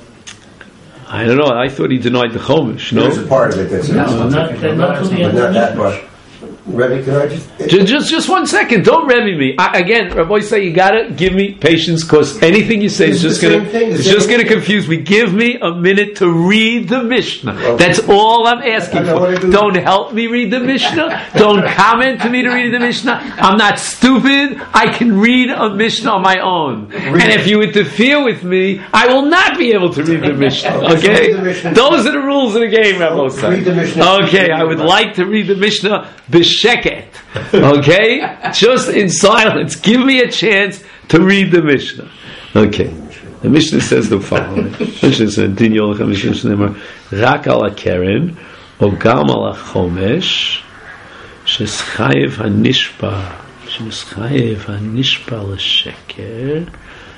A: I don't know. I thought he denied the chomesh. No,
C: There's a part of it that's
B: No, not, not till the
C: but
B: end
C: not
B: of
C: that
B: the
C: part. Rebbe, can I just...
A: just, just just one second. Don't revy me. I, again, Rabbi say you gotta give me patience because anything you say is
C: It's
A: just
C: the
A: gonna
C: same thing, the
A: it's
C: same
A: just gonna
C: thing.
A: confuse me. Give me a minute to read the Mishnah.
C: Okay.
A: That's all I'm asking
C: I know what I
A: for.
C: do.
A: Don't help me read the Mishnah. Don't comment to me to read the Mishnah. I'm not stupid. I can read a Mishnah on my own. And if you interfere with me, I will not be able to read the Mishnah. Okay?
C: Read the Mishnah.
A: Those are the rules of the game, Rabbi
C: Read
A: Say.
C: the Mishnah.
A: Okay, I would like to read the Mishnah b'sheket. Okay? Just in silence. Give me a chance to read the Mishnah. Okay. The Mishnah says the following. Mishnah says, Din Yolach HaMishnah Shneimar, Rak al HaKeren, O Gam al HaChomesh, Sheschayev HaNishpa, Sheschayev HaNishpa L'Sheker.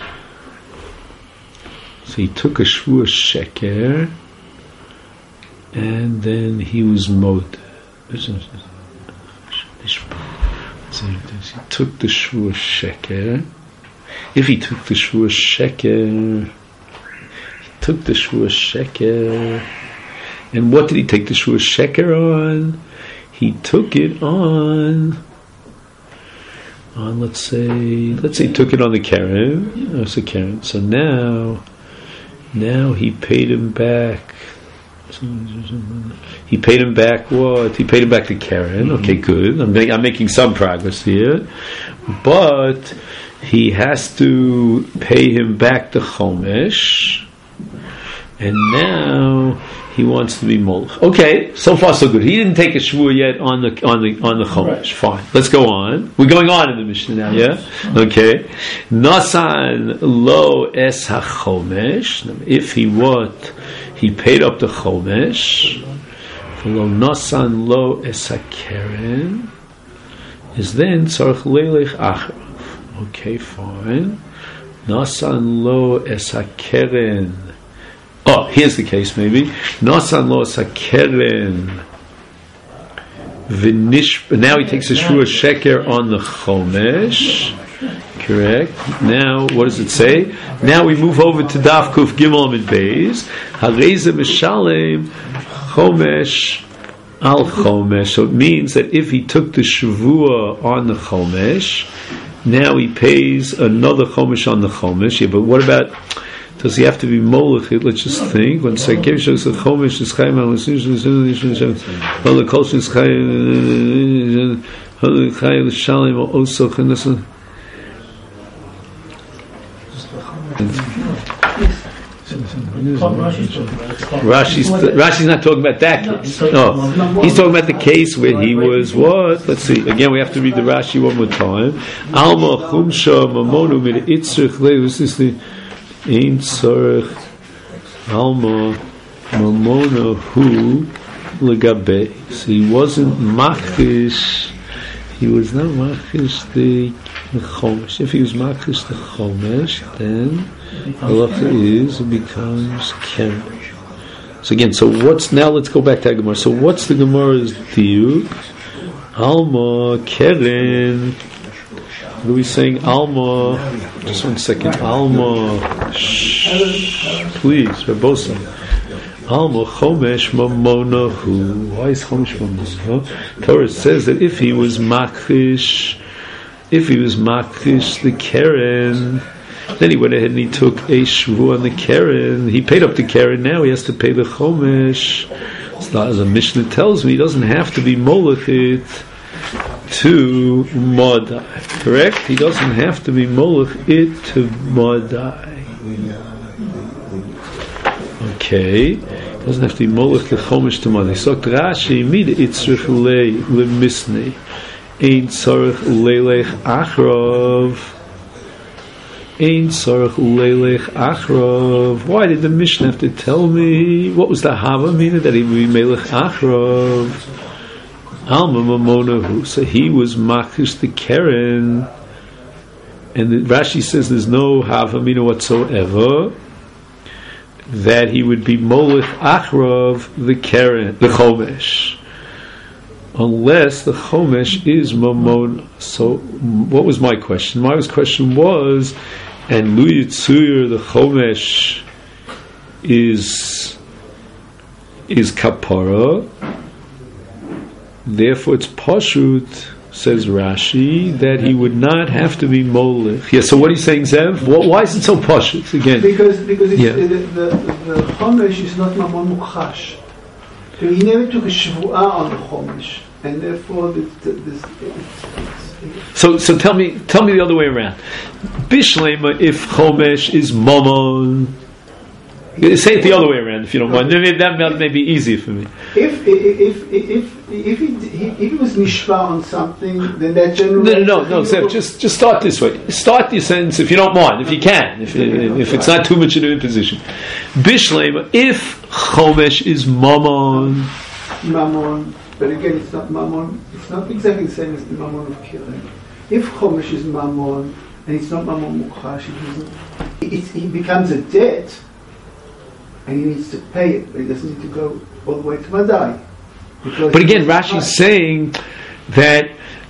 A: So he took a shvur sheker, and then he was mod. So he took the shvur sheker, if he took the shvua sheker, he took the shvua sheker, and what did he take the shvua sheker on? He took it on, on let's say, let's say he took it on the Karen. That's a Karen. So now, now he paid him back. He paid him back what? He paid him back the Karen. Okay, good. I'm, I'm making some progress here, but he has to pay him back the Chomesh, and now he wants to be molech. Okay, so far so good. He didn't take a shvur yet on the on the on the Chomesh. Right. Fine. Let's go on. We're going on in the Mishnah now. Yeah. Okay. Nasan lo es hachomesh. If he what? He paid up the Chomesh. Lo nasan lo es hakeren. Is then tzarich leilech acharav. Okay, fine. Nasan lo es hakeren. Oh, here's the case maybe. Nasan lo es hakeren. V'nish. Now he takes a shvua sheker on the Chomesh. Correct. Now, what does it say? Now we move over to Daf Kuf Gimel Amid Beis. Hareze Mishalem Chomesh Al Chomesh. So it means that if he took the Shavua on the Chomesh, now he pays another Chomesh on the Chomesh. Yeah, but what about, does he have to be Molech? Let's just think. When Sekev shows the Chomesh is Chaim Al Nishin the Kol is Chaim Chaim Shalem also Chaim. Rashi's, Rashi's not talking about that case. No, he's talking about the case where he was what? Let's see. Again, we have to read the Rashi one more time. Alma chumsha mamonu mit itzrich le. This is the ein tzarich alma mamona hu legabe. So he wasn't machish. He was not machish the chomesh. If he was machish the chomesh, then halacha is it becomes keren. So again, so what's now? Let's go back to Gemara. So what's the Gemara's diuk? Alma keren. What are we saying? Alma. Just one second. Alma. Shh, please, Rebosa. Alma chomesh mamona hu. Why is chomesh mamona? Torah says that if he was machish, if he was machish the keren, then he went ahead and he took a shvu on the keren. He paid up the keren. Now he has to pay the chomesh. It's not, as a Mishnah tells me, he doesn't have to be molechit to modai. Correct? He doesn't have to be molechit to modai. Okay. He doesn't have to be molech the chomesh to modai. So Rashi mid itzrich le le misnei ein tzarich leilech achrav. Ein tzarich leilech achrav. Why did the Mishnah have to tell me? What was the hava meaning that he would be melech achrav? Alma mamonahu. So he was machish the keren, and the, Rashi says there's no hava meaning whatsoever that he would be molech achrav the keren, the chomesh, unless the chomesh is mamona. So what was my question? My question was, and lu yitzur, the chomesh is is kapara, therefore it's pashut, says Rashi, that he would not have to be molech. Yeah, so what are you saying, Zev? Why is it so pashut again?
D: Because because it's,
A: yeah.
D: the, the, the chomesh is not mamon mukhash. So he never took a shvuah on the chomesh, and therefore this. this
A: so so tell me tell me the other way around. Bishlema, if chomesh is mamon. Say it the other way around, if you don't mind. That may be easier for me.
D: If if if if if he, if he was nishva on something, then that generally
A: no no no no. Zev, just just start this way. Start your sentence if you don't mind, if you can, if if it's not too much in a position. Bishlema, if chomesh is mamon,
D: mamon, but again, it's not mamon. It's not exactly the same as the mamon of kirin. If chomesh is mamon and it's not mamon mukhash, it, it, it becomes a debt. And he needs to pay it, but he doesn't need to go all the way to Madai.
A: But again, Rashi's saying that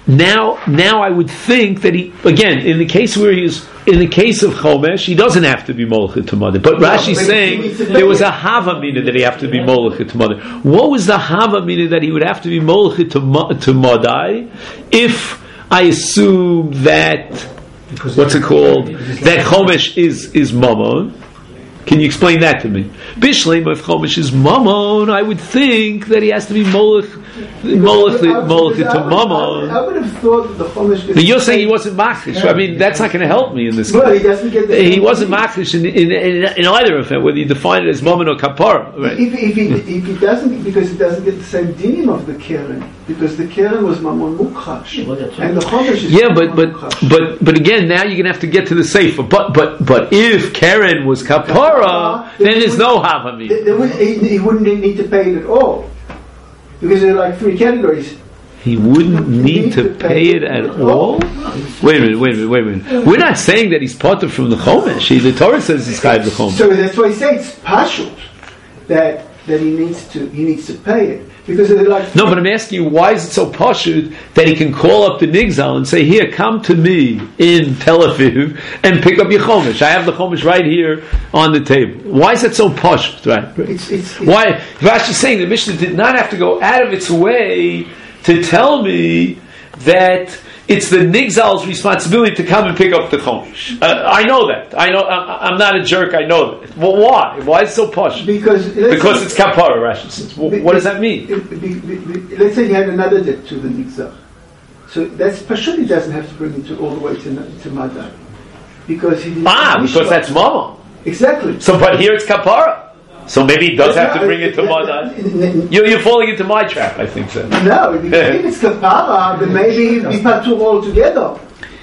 A: now, now I would think that he, again, in the case where he's, in the case of Chomesh, he doesn't have to be Molech to Mother. But Rashi's
D: but
A: saying there was a Hava Mina that he have to be Molech to Mother. What was the Hava Mina that he would have to be Molech to Madai if I assume that, what's it called, that Chomesh is, is Mammon? Can you explain that to me? Bishleim, if Chomesh is Mammon, I would think that he has to be Molech, Molech, Molech to Mammon.
D: I would have thought that the Chomesh...
A: But you're saying he wasn't Machish. I mean, that's not going to help me in this
D: No,
A: case.
D: he doesn't get the...
A: He wasn't Machish in, in, in, in either event, whether you define it as Mammon or Kapara. Right?
D: If, if, he, if he doesn't, because he doesn't get the same dinim of the Keren, because the Keren was Mammon Mukhash, and the Chomesh is
A: Yeah, but
D: Mammon
A: but
D: Mukhash.
A: but but again, now you're going to have to get to the Sefer. But but but if Karen was Kapara, then there's no Havami.
D: They, they would, he, he wouldn't need to pay it at all, because there are like three categories.
A: He wouldn't need to pay it at all. Wait a minute, wait a minute, wait a minute. We're not saying that he's parted from the Chomesh. He, the Torah says he's Chayav the Chomesh.
D: So that's why he says it's partial that that he needs to he needs to pay it, because they're like
A: No, but I'm asking you, why is it so pashut that he can call up the Nigzal and say, "Here, come to me in Tel Aviv and pick up your Chomesh. I have the Chomesh right here on the table." Why is it so pashut? Right?
D: It's, it's, it's,
A: Why? Rashi's saying the Mishnah did not have to go out of its way to tell me that it's the Nigzal's responsibility to come and pick up the Chomesh. Uh, I know that. I know. I'm, I'm not a jerk. I know that. Well, why? Why is it so posh?
D: Because
A: because it's kapara. Rashi says. Well, what does that mean?
D: Be, be, be, let's say he had another debt to the Nigzal, so that's Pashut. He doesn't have to bring it to, all the way to to Madai, because he didn't
A: Ah, because that's mama.
D: exactly.
A: So, but here it's kapara. So maybe he does have to bring it to Madai. You're, you're falling into my trap, I think so.
D: No, if it's kapara, then maybe we patur all together.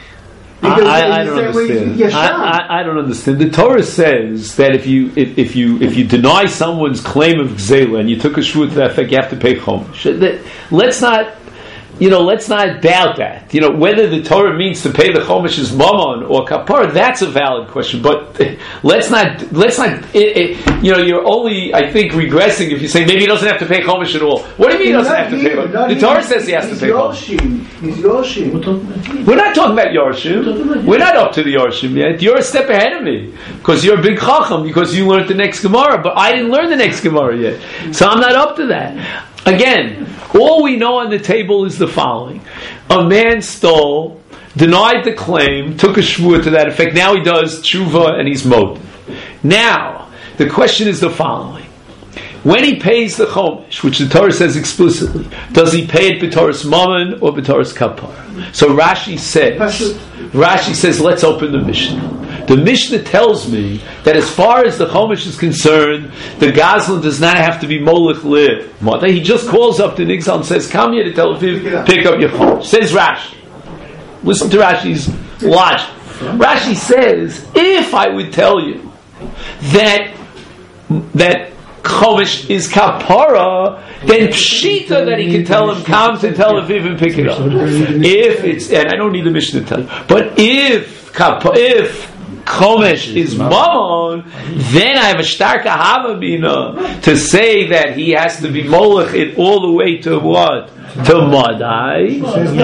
A: I, I, I don't understand. I, I, I don't understand. The Torah says that if you if, if you if you deny someone's claim of gzela and you took a shvut to that effect, you have to pay chomesh. Let's not. You know, let's not doubt that. You know, whether the Torah means to pay the chomesh is mammon or kapar, that's a valid question. But let's not, let's not. It, it, you know, you're only, I think, regressing if you say maybe he doesn't have to pay chomesh at all. What do you mean he doesn't have to pay? The Torah says he has to pay chomesh.
D: He's Yoshim.
A: We're not talking about Yorshim. We're not up to the Yorshim yet. You're a step ahead of me because you're a big chacham because you learned the next Gemara, but I didn't learn the next Gemara yet, so I'm not up to that. Again, all we know on the table is the following. A man stole, denied the claim, took a shvur to that effect. Now he does tshuva and he's moed. Now, the question is the following. When he pays the chomesh, which the Torah says explicitly, does he pay it b'toras mammon or b'toras kapar? So Rashi says, Rashi says, let's open the Mishnah. The Mishnah tells me that as far as the chomesh is concerned, the Gazlan does not have to be molech liv. He just calls up the Nigzal and says, come here to Tel Aviv, pick up your chomesh. Says Rashi. Listen to Rashi's logic. Rashi says, if I would tell you that that chomesh is kapara, then pshita that he can tell him, come to Tel Aviv and pick it up. If it's, and I don't need the Mishnah to tell you, but if if chomesh is mammon, then I have a starka havamina to say that he has to be molech it all the way to what? To Madai,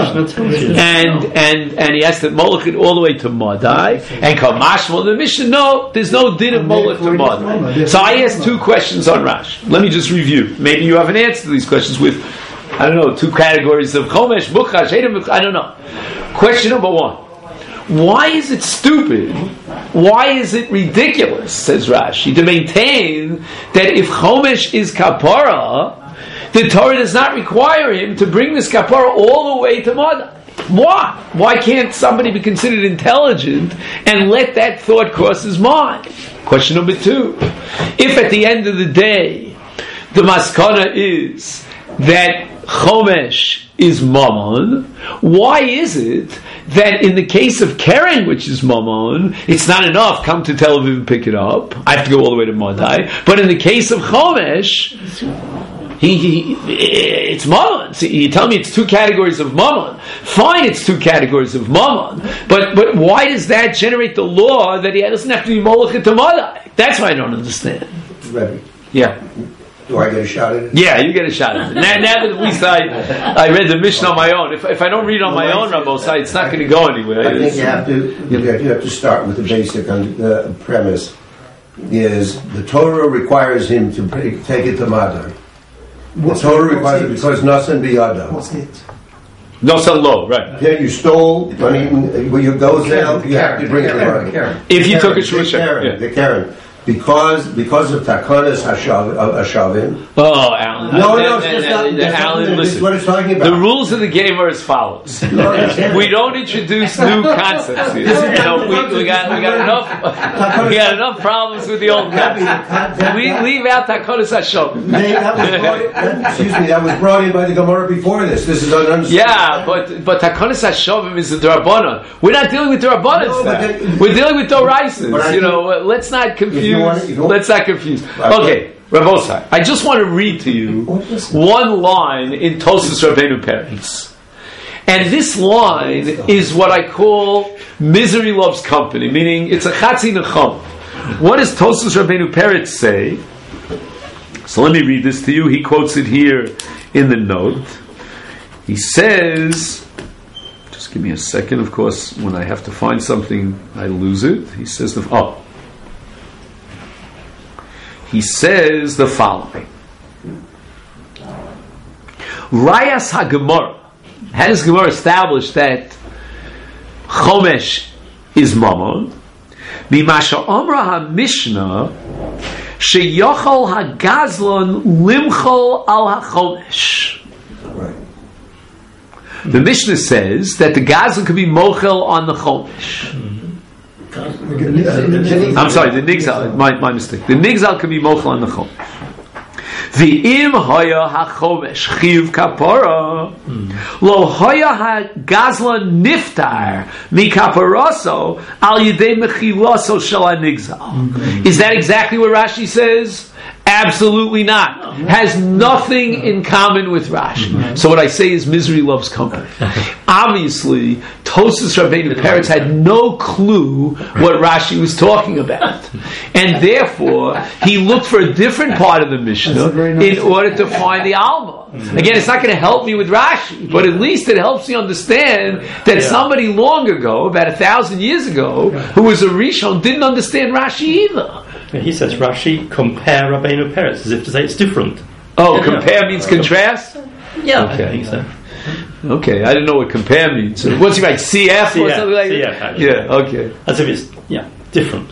A: and and and he has to molech it all the way to Madai, and kamashmal the Mishnah. No, there's no din of molech to Madai. So I asked two questions on Rashi. Let me just review. Maybe you have an answer to these questions with, I don't know, two categories of chomesh, muchash, hedem. I don't know. Question number one. Why is it stupid? Why is it ridiculous, says Rashi, to maintain that if chomesh is kapara, the Torah does not require him to bring this kapara all the way to Madai? Why? Why can't somebody be considered intelligent and let that thought cross his mind? Question number two. If at the end of the day, the maskana is that chomesh is mammon, why is it that in the case of Keren, which is mammon, it's not enough, come to Tel Aviv and pick it up, I have to go all the way to Madai, but in the case of chomesh, He, he, it's mammon. See, you tell me it's two categories of mammon. Fine, it's two categories of mammon. But but why does that generate the law that he doesn't have to be molech to Madai? That's what I don't understand.
C: Rebbe.
A: Yeah.
C: Do I get a shot at it?
A: Yeah, you get a shot at it. Now, now that at least I, I read the Mishnah on my own. If, if I don't read on my own, Rabbosai, it's not going to go anywhere.
C: I think you have to you have to start with the basic uh, premise. Is the Torah requires him to pay, take it to Madar. The Torah requires it because Nasan biyada.
E: What's it?
A: Nasan lo, right.
C: Yeah, you stole money, when you go there, you have to bring it around.
A: If you took a shusha.
C: The Karen. Because because of Takanas Hashavim.
A: Oh, Alan.
C: No,
A: that,
C: no,
A: that,
C: it's
A: that,
C: not,
A: that, Alan,
C: this is what it's talking about.
A: The rules of the game are as follows. We don't introduce new concepts here. You know, we, we got we got enough we got enough problems with the old concepts. We leave out Takanas Hashavim.
C: Excuse me, that was brought in by the Gemara before this. This is ununderstood.
A: Yeah, but but Takanas Hashavim is the D'Rabbanan. We're not dealing with D'Rabbanan
C: No,
A: stuff.
C: but then-
A: We're dealing with Doraises.
C: But I
A: You know,
C: think-
A: let's not confuse.
C: you want- you don't-
A: Let's not confuse. Okay, Rabbosai, I just want to read to you one line in Tosfos Rabbeinu Peretz. And this line is what I call misery loves company, meaning it's a chatzi necham. What does Tosfos Rabbeinu Peretz say? So let me read this to you. He quotes it here in the note. He says, just give me a second, of course, when I have to find something, I lose it. He says, the, oh, he says the following. Rayas HaGemara. How does Gemara establish that Chomesh is Mammon? B'masha Amra HaMishnah sheyochol HaGazlon limchol al HaChomesh.
C: Right.
A: The Mishnah says that the Gazlan could be mochel on the Chomesh. I'm sorry, the Nigzal, my, my mistake. The Nigzal can be mochel on the Chomesh. The im hoya ha-chomesh chiv kapara lo hoya ha-gazlan niftar mi kaparaso al yidei mechilaso shel ha-nigzal. Is that exactly what Rashi says? Absolutely not. Has nothing in common with Rashi. So what I say is misery loves company. Obviously, Tosfos Rabbeinu Peretz had no clue what Rashi was talking about. And therefore, he looked for a different part of the Mishnah in order to find the Alma. Again, it's not going to help me with Rashi, but at least it helps me understand that somebody long ago, about a thousand years ago, who was a Rishon, didn't understand Rashi either.
F: He says Rashi compare Rabbeinu Peretz as if to say it's different.
A: Oh,
F: Yeah,
A: compare
F: yeah.
A: means contrast?
F: Yeah,
A: Okay.
F: I think so.
A: Okay, I didn't know what compare means. What's he like, C F or
F: C F,
A: something like
F: C F,
A: that?
F: actually.
A: Yeah, okay.
F: As if it's yeah different.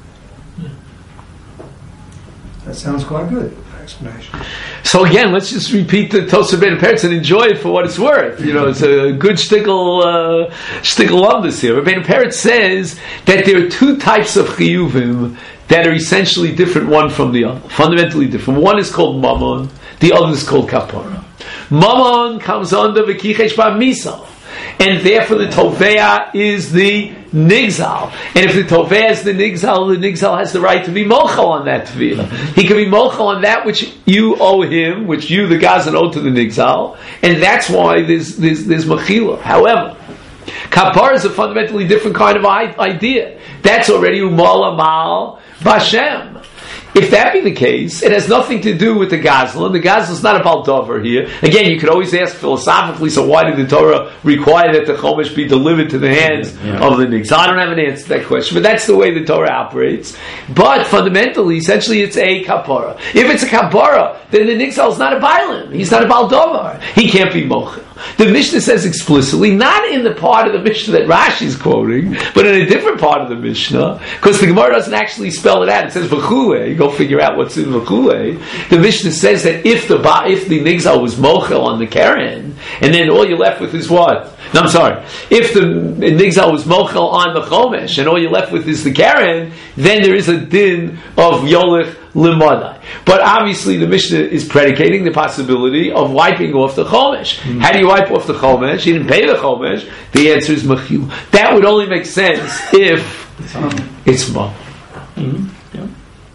E: That sounds quite good. Explanation.
A: So again, let's just repeat the Tosfos Rabbeinu Peretz and enjoy it for what it's worth. You know, it's a good shtickle, uh, shtickle of this here. Rabbeinu Peretz says that there are two types of chiyuvim that are essentially different one from the other, fundamentally different. One is called mammon, the other is called kapara. Mammon comes under v'kichesh ba'misal, and therefore the tovea is the nigzal. And if the tovea is the nigzal, the nigzal has the right to be mochel on that tviyah. He can be mochel on that which you owe him, which you, the gazan, owe to the nigzal, and that's why there's there's, there's mechila. However, kapara is a fundamentally different kind of idea. That's already umal amal b'Hashem. If that be the case, it has nothing to do with the Gazlan. The Gazlan is not about Dover here. Again, you could always ask philosophically, so why did the Torah require that the Chomesh be delivered to the hands yeah. of the Nigzal? I don't have an answer to that question, but that's the way the Torah operates. But fundamentally, essentially, it's a Kapara. If it's a Kapara, then the Nigzal is not a Bailim. He's not a Baal Dover. He can't be Mochel. The Mishnah says explicitly, not in the part of the Mishnah that Rashi is quoting, but in a different part of the Mishnah, because the Gemara doesn't actually spell it out. It says V'chule. Go figure out what's in V'chule. The Mishnah says that if the if the Nigzal was Mochel on the Karen, and then all you're left with is what? No, I'm sorry. If the Nigzal was Mochel on the Chomesh, and all you're left with is the Karen, then there is a din of Yolich Limadai. But obviously the Mishnah is predicating the possibility of wiping off the Chomesh. Mm-hmm. How do you wipe off the Chomesh? You didn't pay the Chomesh. The answer is Mechil. That would only make sense if it's Mo.
F: Mm-hmm. Yeah.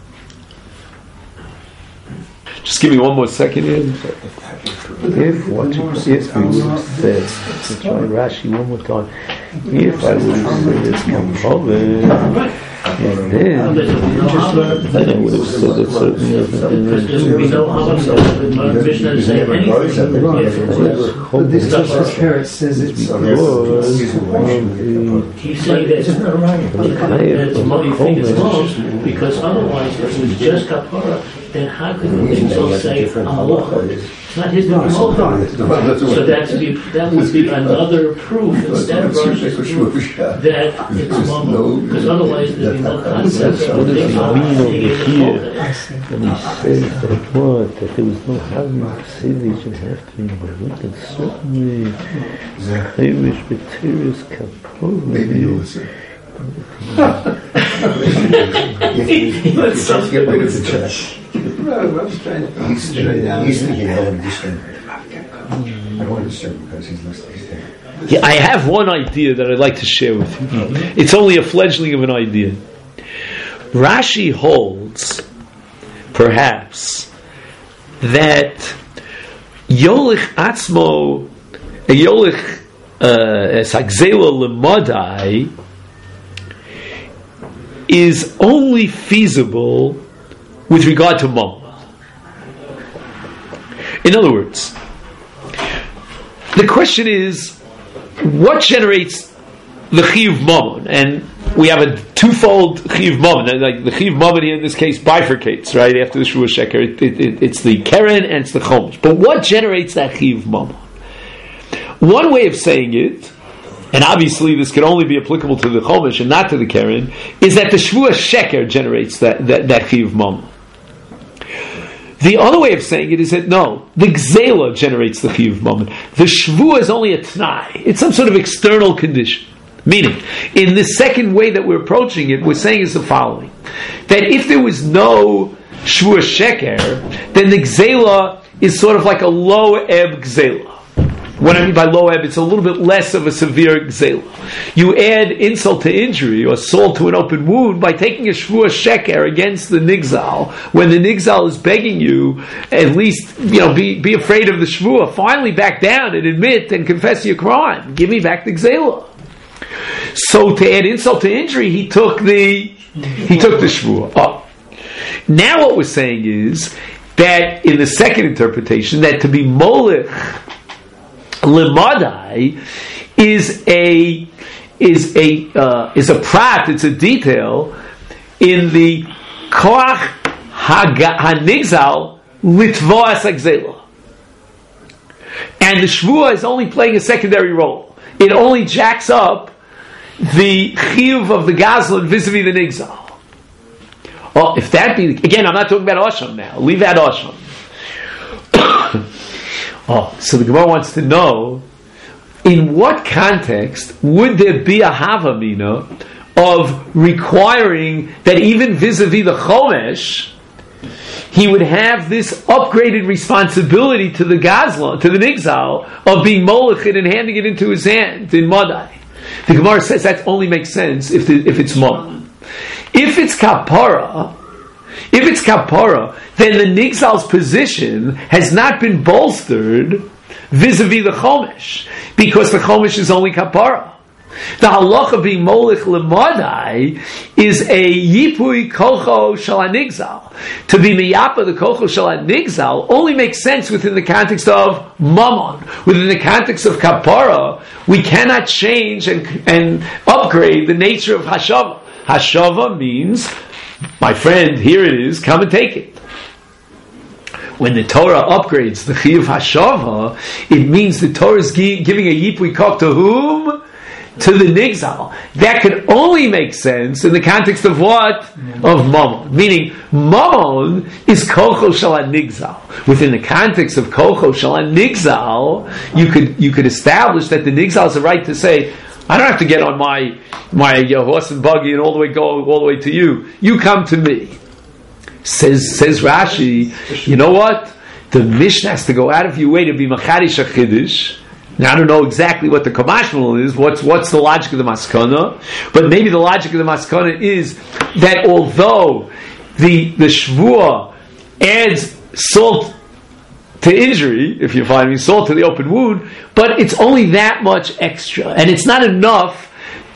A: Just give me one more second here. If what you if we would have said, let's try Rashi one more time. If I would have said this component. And then, I would have said that certainly
B: Because there would be no Hamam, the Mishnah doesn't say anything.
E: But this Peretz says it's
B: He's saying that it's not right. That it's money thing is wrong, because otherwise, if it was just kapara, then how could the Mishnah say halacha? It's not his halacha. So that's be, that would be another proof instead of Rosh's proof that it's mama, because otherwise there'd be no concept of
A: what
B: the
A: does it mean over here
B: halacha.
A: when he says that what, that there was no Havim Chassidich and have to be Baruch, and certainly Chaimish B'Teres Kapor.
C: Maybe you listen.
B: Let's
C: get rid of the church.
D: No, I'm trying to
C: He's
D: straight down.
C: he's thinking I want to disturb him. I don't want to disturb him because he's listening. He's there.
A: Yeah, I have one idea that I'd like to share with you. It's only a fledgling of an idea. Rashi holds, perhaps, that Yolich Atzmo, Yolich Sagzela Lemodai is only feasible with regard to Mom. In other words, the question is, what generates the Chiyuv Mammon? And we have a twofold Chiyuv Mammon. Like the Chiyuv Mammon here in this case bifurcates, right? After the Shvuah Sheker, it, it, it, it's the Keren and it's the Chomesh. But what generates that Chiyuv Mammon? One way of saying it, and obviously this can only be applicable to the Chomesh and not to the Keren, is that the Shvuah Sheker generates that, that, that Chiyuv Mammon. The other way of saying it is that no, the Gzela generates the Chiyuv Mammon. The Shvuah is only a T'nai. It's some sort of external condition. Meaning, in the second way that we're approaching it, we're saying is the following. That if there was no Shvuah Sheker, then the Gzela is sort of like a low ebb Gzela. What I mean by low ebb, it's a little bit less of a severe gzela. You add insult to injury or salt to an open wound by taking a shvuah sheker against the nigzal. When the nigzal is begging you, at least you know be be afraid of the shvuah. Finally, back down and admit and confess your crime. Give me back the gzela. So to add insult to injury, he took the he took the shvuah. Oh. Now what we're saying is that in the second interpretation, that to be molech Lemadai is a is a uh, is a prat. It's a detail in the koach hanigzal litvoas agzela, and the shvuah is only playing a secondary role. It only jacks up the chiyuv of the gazlan vis-a-vis the nigzal. Oh, if that be again, I'm not talking about Osham now. Leave out Osham. Oh, so the Gemara wants to know, in what context would there be a havamina of requiring that even vis-a-vis the Chomesh, he would have this upgraded responsibility to the Gazlan, to the Nigzal, of being molechid and handing it into his hand in Madai. The Gemara says that only makes sense if the, if it's Mon. If it's Kapara, If it's kapara, then the nigzal's position has not been bolstered vis-a-vis the chomesh, because the chomesh is only kapara. The halacha being molich lemadai is a yipui kocho shel nigzal. To be miyapa the kocho shel nigzal only makes sense within the context of mammon. Within the context of kapara, we cannot change and, and upgrade the nature of hashava. Hashava means, my friend, here it is, come and take it. When the Torah upgrades the Chiyuv Hashava, it means the Torah is gi- giving a Yipui Kok to whom? To the Nigzal. That could only make sense in the context of what? Of Mammon. Meaning, Mammon is Kocho Shel Nigzal. Within the context of Kocho Shel Nigzal, you could you could establish that the Nigzal has a right to say, I don't have to get on my my uh, horse and buggy and all the way go all the way to you. You come to me. Says says Rashi, you know what? The Mishnah has to go out of your way to be Machadish HaChiddush. Now I don't know exactly what the Kamashmal is. What's what's the logic of the Maskana? But maybe the logic of the Maskana is that although the the Shvuah adds salt to injury, if you find me, salt to the open wound, but it's only that much extra, and it's not enough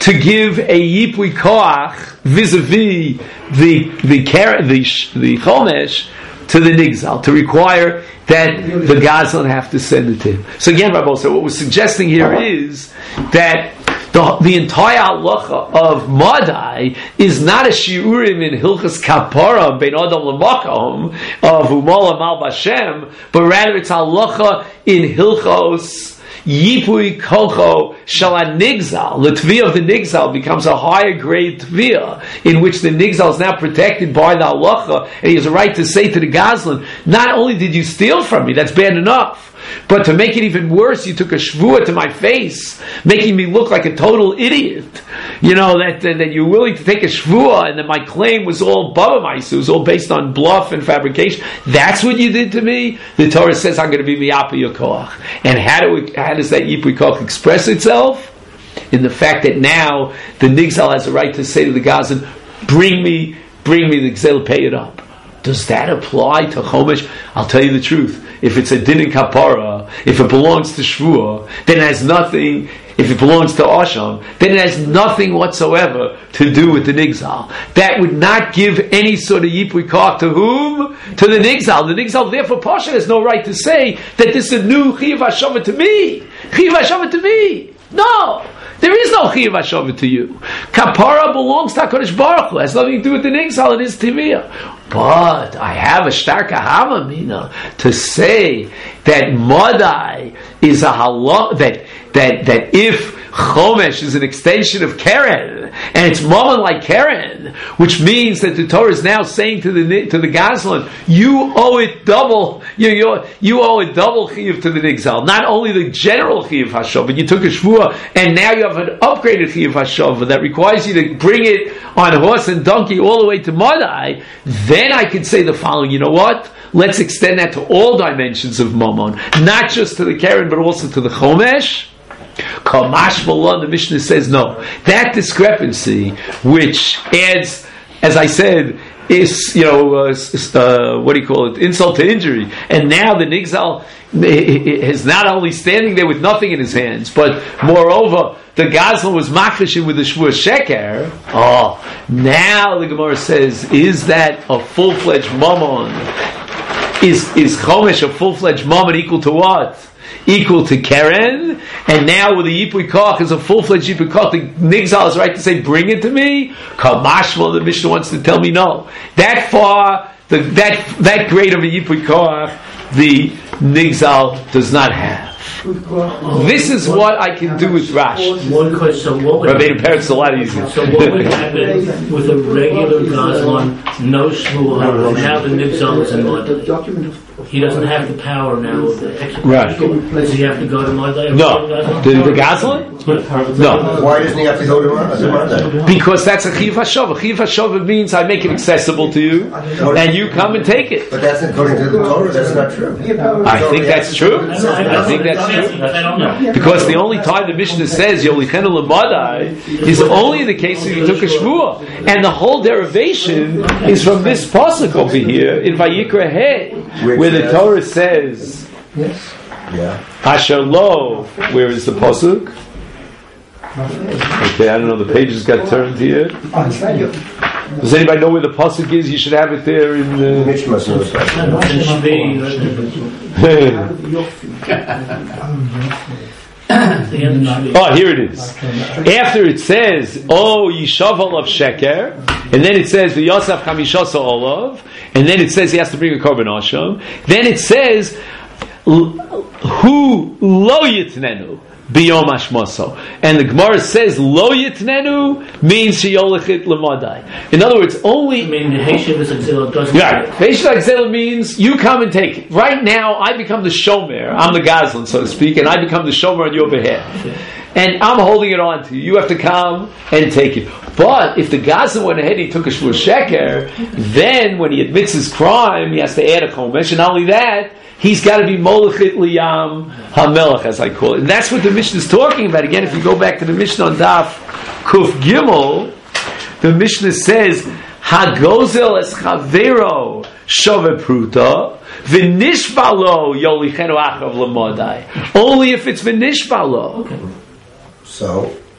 A: to give a yipui koach vis-a-vis the the car- the the chomesh to the nigzal, to require that the gazlan have to send it to him. So again, Rabbi, so what we're suggesting here is that the, the entire halacha of Madai is not a shiurim in Hilchas Kapara bein Adam l'makom of Umola Mal Bashem, but rather it's halacha in Hilchos Yipui Kocho Shala Nigzal. The Tviyah of the Nigzal becomes a higher grade Tviyah, in which the Nigzal is now protected by the halacha, and he has a right to say to the Gazlan, not only did you steal from me, that's bad enough, but to make it even worse, you took a shvua to my face, making me look like a total idiot. You know, that that, that you're willing to take a shvua, and that my claim was all baba ma'isa, it was all based on bluff and fabrication. That's what you did to me? The Torah says I'm going to be mi'apa your koach. And how do we, how does that yipui koach express itself? In the fact that now the nigzal has a right to say to the Gazan, bring me, bring me the gzel, pay it up. Does that apply to chomesh? I'll tell you the truth. If it's a din in kapara, if it belongs to shvua, then it has nothing. If it belongs to asham, then it has nothing whatsoever to do with the nigzal. That would not give any sort of yipui koach to whom? To the nigzal. The nigzal, therefore, pasha has no right to say that this is a new chiyuv hashava to me. Chiyuv hashava to me. No. There is no chiyuv hashava to you. Kapara belongs to HaKadosh Baruch Hu. It has nothing to do with the nigzal. It is tiviyah. But I have a starka havamina to say that Madai is a halach, that that that if chomesh is an extension of keren and it's mammon like keren, which means that the Torah is now saying to the to the Gazlan, you owe it double. You you, you owe it double chiyuv to the nigzal. Not only the general chiyuv hashav, but you took a shvua, and now you have an upgraded chiyuv hashav that requires you to bring it on horse and donkey all the way to Madai. Then I could say the following. You know what? Let's extend that to all dimensions of mammon, not just to the keren, but also to the chomesh. Kamash Malon, the Mishnah says no. That discrepancy, which adds, as I said, is, you know, uh, uh, what do you call it, insult to injury. And now the Nigzal is not only standing there with nothing in his hands, but moreover, the Gazlan was makrishin with the Shvur Sheker. Oh, now the Gemara says, is that a full-fledged mammon? Is, is Chomesh a full-fledged mammon equal to what? Equal to keren, and now with the yipui koach is a full-fledged yipui koach, the nigzal has right to say, bring it to me. Kamashma, the Mishnah wants to tell me no. That far, the, that that great of a yipui koach, the nigzal does not have. This is what I can do with Rash.
B: One question, so what would
A: Rabbeinu Peretz is a lot easier.
B: So what would happen with a regular Gazlan, no shvua, now the nigzal is in Madai? He doesn't have the power now of the execution.
A: Right.
B: Does he have to go to Madai?
A: No. The, the Gazlan? No.
C: Why doesn't he have to go to Madai?
A: Because that's a chiyuv hashava. Chiyuv hashava means I make it accessible to you, and you come and take it.
C: But that's according to the Torah, that's not true.
A: I think that's true. I think that's true. Because the only time the Mishnah says Yolichenu l'madai is only in the case that you took a shvua, and the whole derivation is from this pasuk over here in Vayikra Hey, where the Torah says,
E: Yes.
C: Yeah.
A: Asher lo, where is the pasuk? Okay, I don't know, the pages got turned here. Does anybody know where the pasuk is? You should have it there in the...
C: Mishnah knows
A: Oh, here it is. After it says, "Oh, Yishav of Sheker," and then it says, "The Yosef Chamishasa Olav," and then it says he has to bring a korban asham. Then it says, "Who lo yitnenu biyom hashmaso," and the Gemara says, "Lo yitnenu" means sheyolechit lemadai. In other words, only.
B: I mean, the Heishiv is Exila doesn't.
A: Right. Heishiv Exila means you come and take it. Right now, I become the shomer. I'm the Gazlan, so to speak, and I become the shomer on your behalf. And I'm holding it on to you. You have to come and take it. But if the Gazlan went ahead and he took a shvur sheker, then when he admits his crime, he has to add a chomesh. And not only that, he's got to be molechit liyam hamelech, as I call it. And that's what the Mishnah is talking about. Again, if you go back to the Mishnah on Daf Kuf Gimel, the Mishnah says, Hagozel es chavero shove pruta, v'nishbalo yolichenu achav l'modai. Only if it's v'nishbalo.
C: So,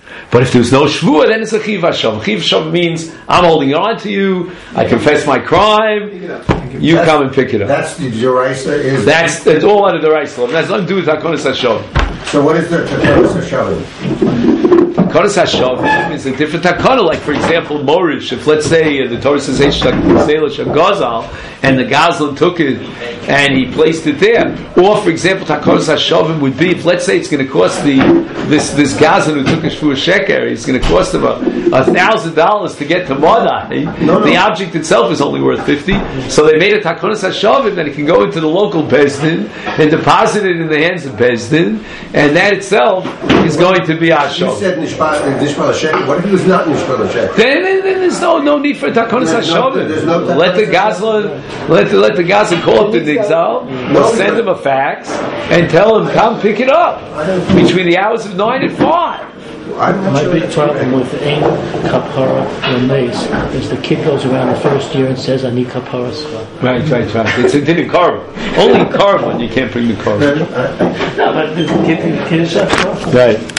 A: But if there's no shvua, then it's a chiv hashav. Chiv hashav means I'm holding on to you. I confess my crime. You
C: That's-
A: come and pick it up.
C: That's the Jeraisa is.
A: That's it's all under the rice law. That's nothing to do with Takonis Hashav.
C: So what is the Takonis Hashavim?
A: Takonis Hashav is a different takana. Like for example, Morish. If let's say uh, the Torah says Eishtak Gazal, and the Gazlan took it and he placed it there, or for example, Takonis Hashavim would be if let's say it's going to cost the this this Gazlan who took a shvur sheker, it's going to cost him a, a thousand dollars to get to Madai.
C: No, no.
A: The object itself is only worth fifty, so they made a Takonis Hashavim that it can go into the local Bezdin and deposit it in the hands of Bezdin, and that itself is going to be
C: You
A: Hashav.
C: said Nishpal Hashem. What if it was not Nishpal Hashem?
A: Then, then, then there's no no need for Takonis
C: There's no-
A: Hashavim.
C: there's no
A: Let the
C: Takonis
A: Gazlan let the let the Gazlan call up the Nigzal,
C: No,
A: or send
C: but-
A: him a fax and tell him come pick it up between the hours of nine and five.
C: I'm not
B: My
C: sure
B: big
C: that's
B: problem
C: correct.
B: with Ein Kapara Rameis is the kid goes around the first year and says, I need Kapara.
A: Right, right, right. It's a din Karban. Only in Karban you can't bring the Karban.
B: No, but the kid, the kid is that
A: Right.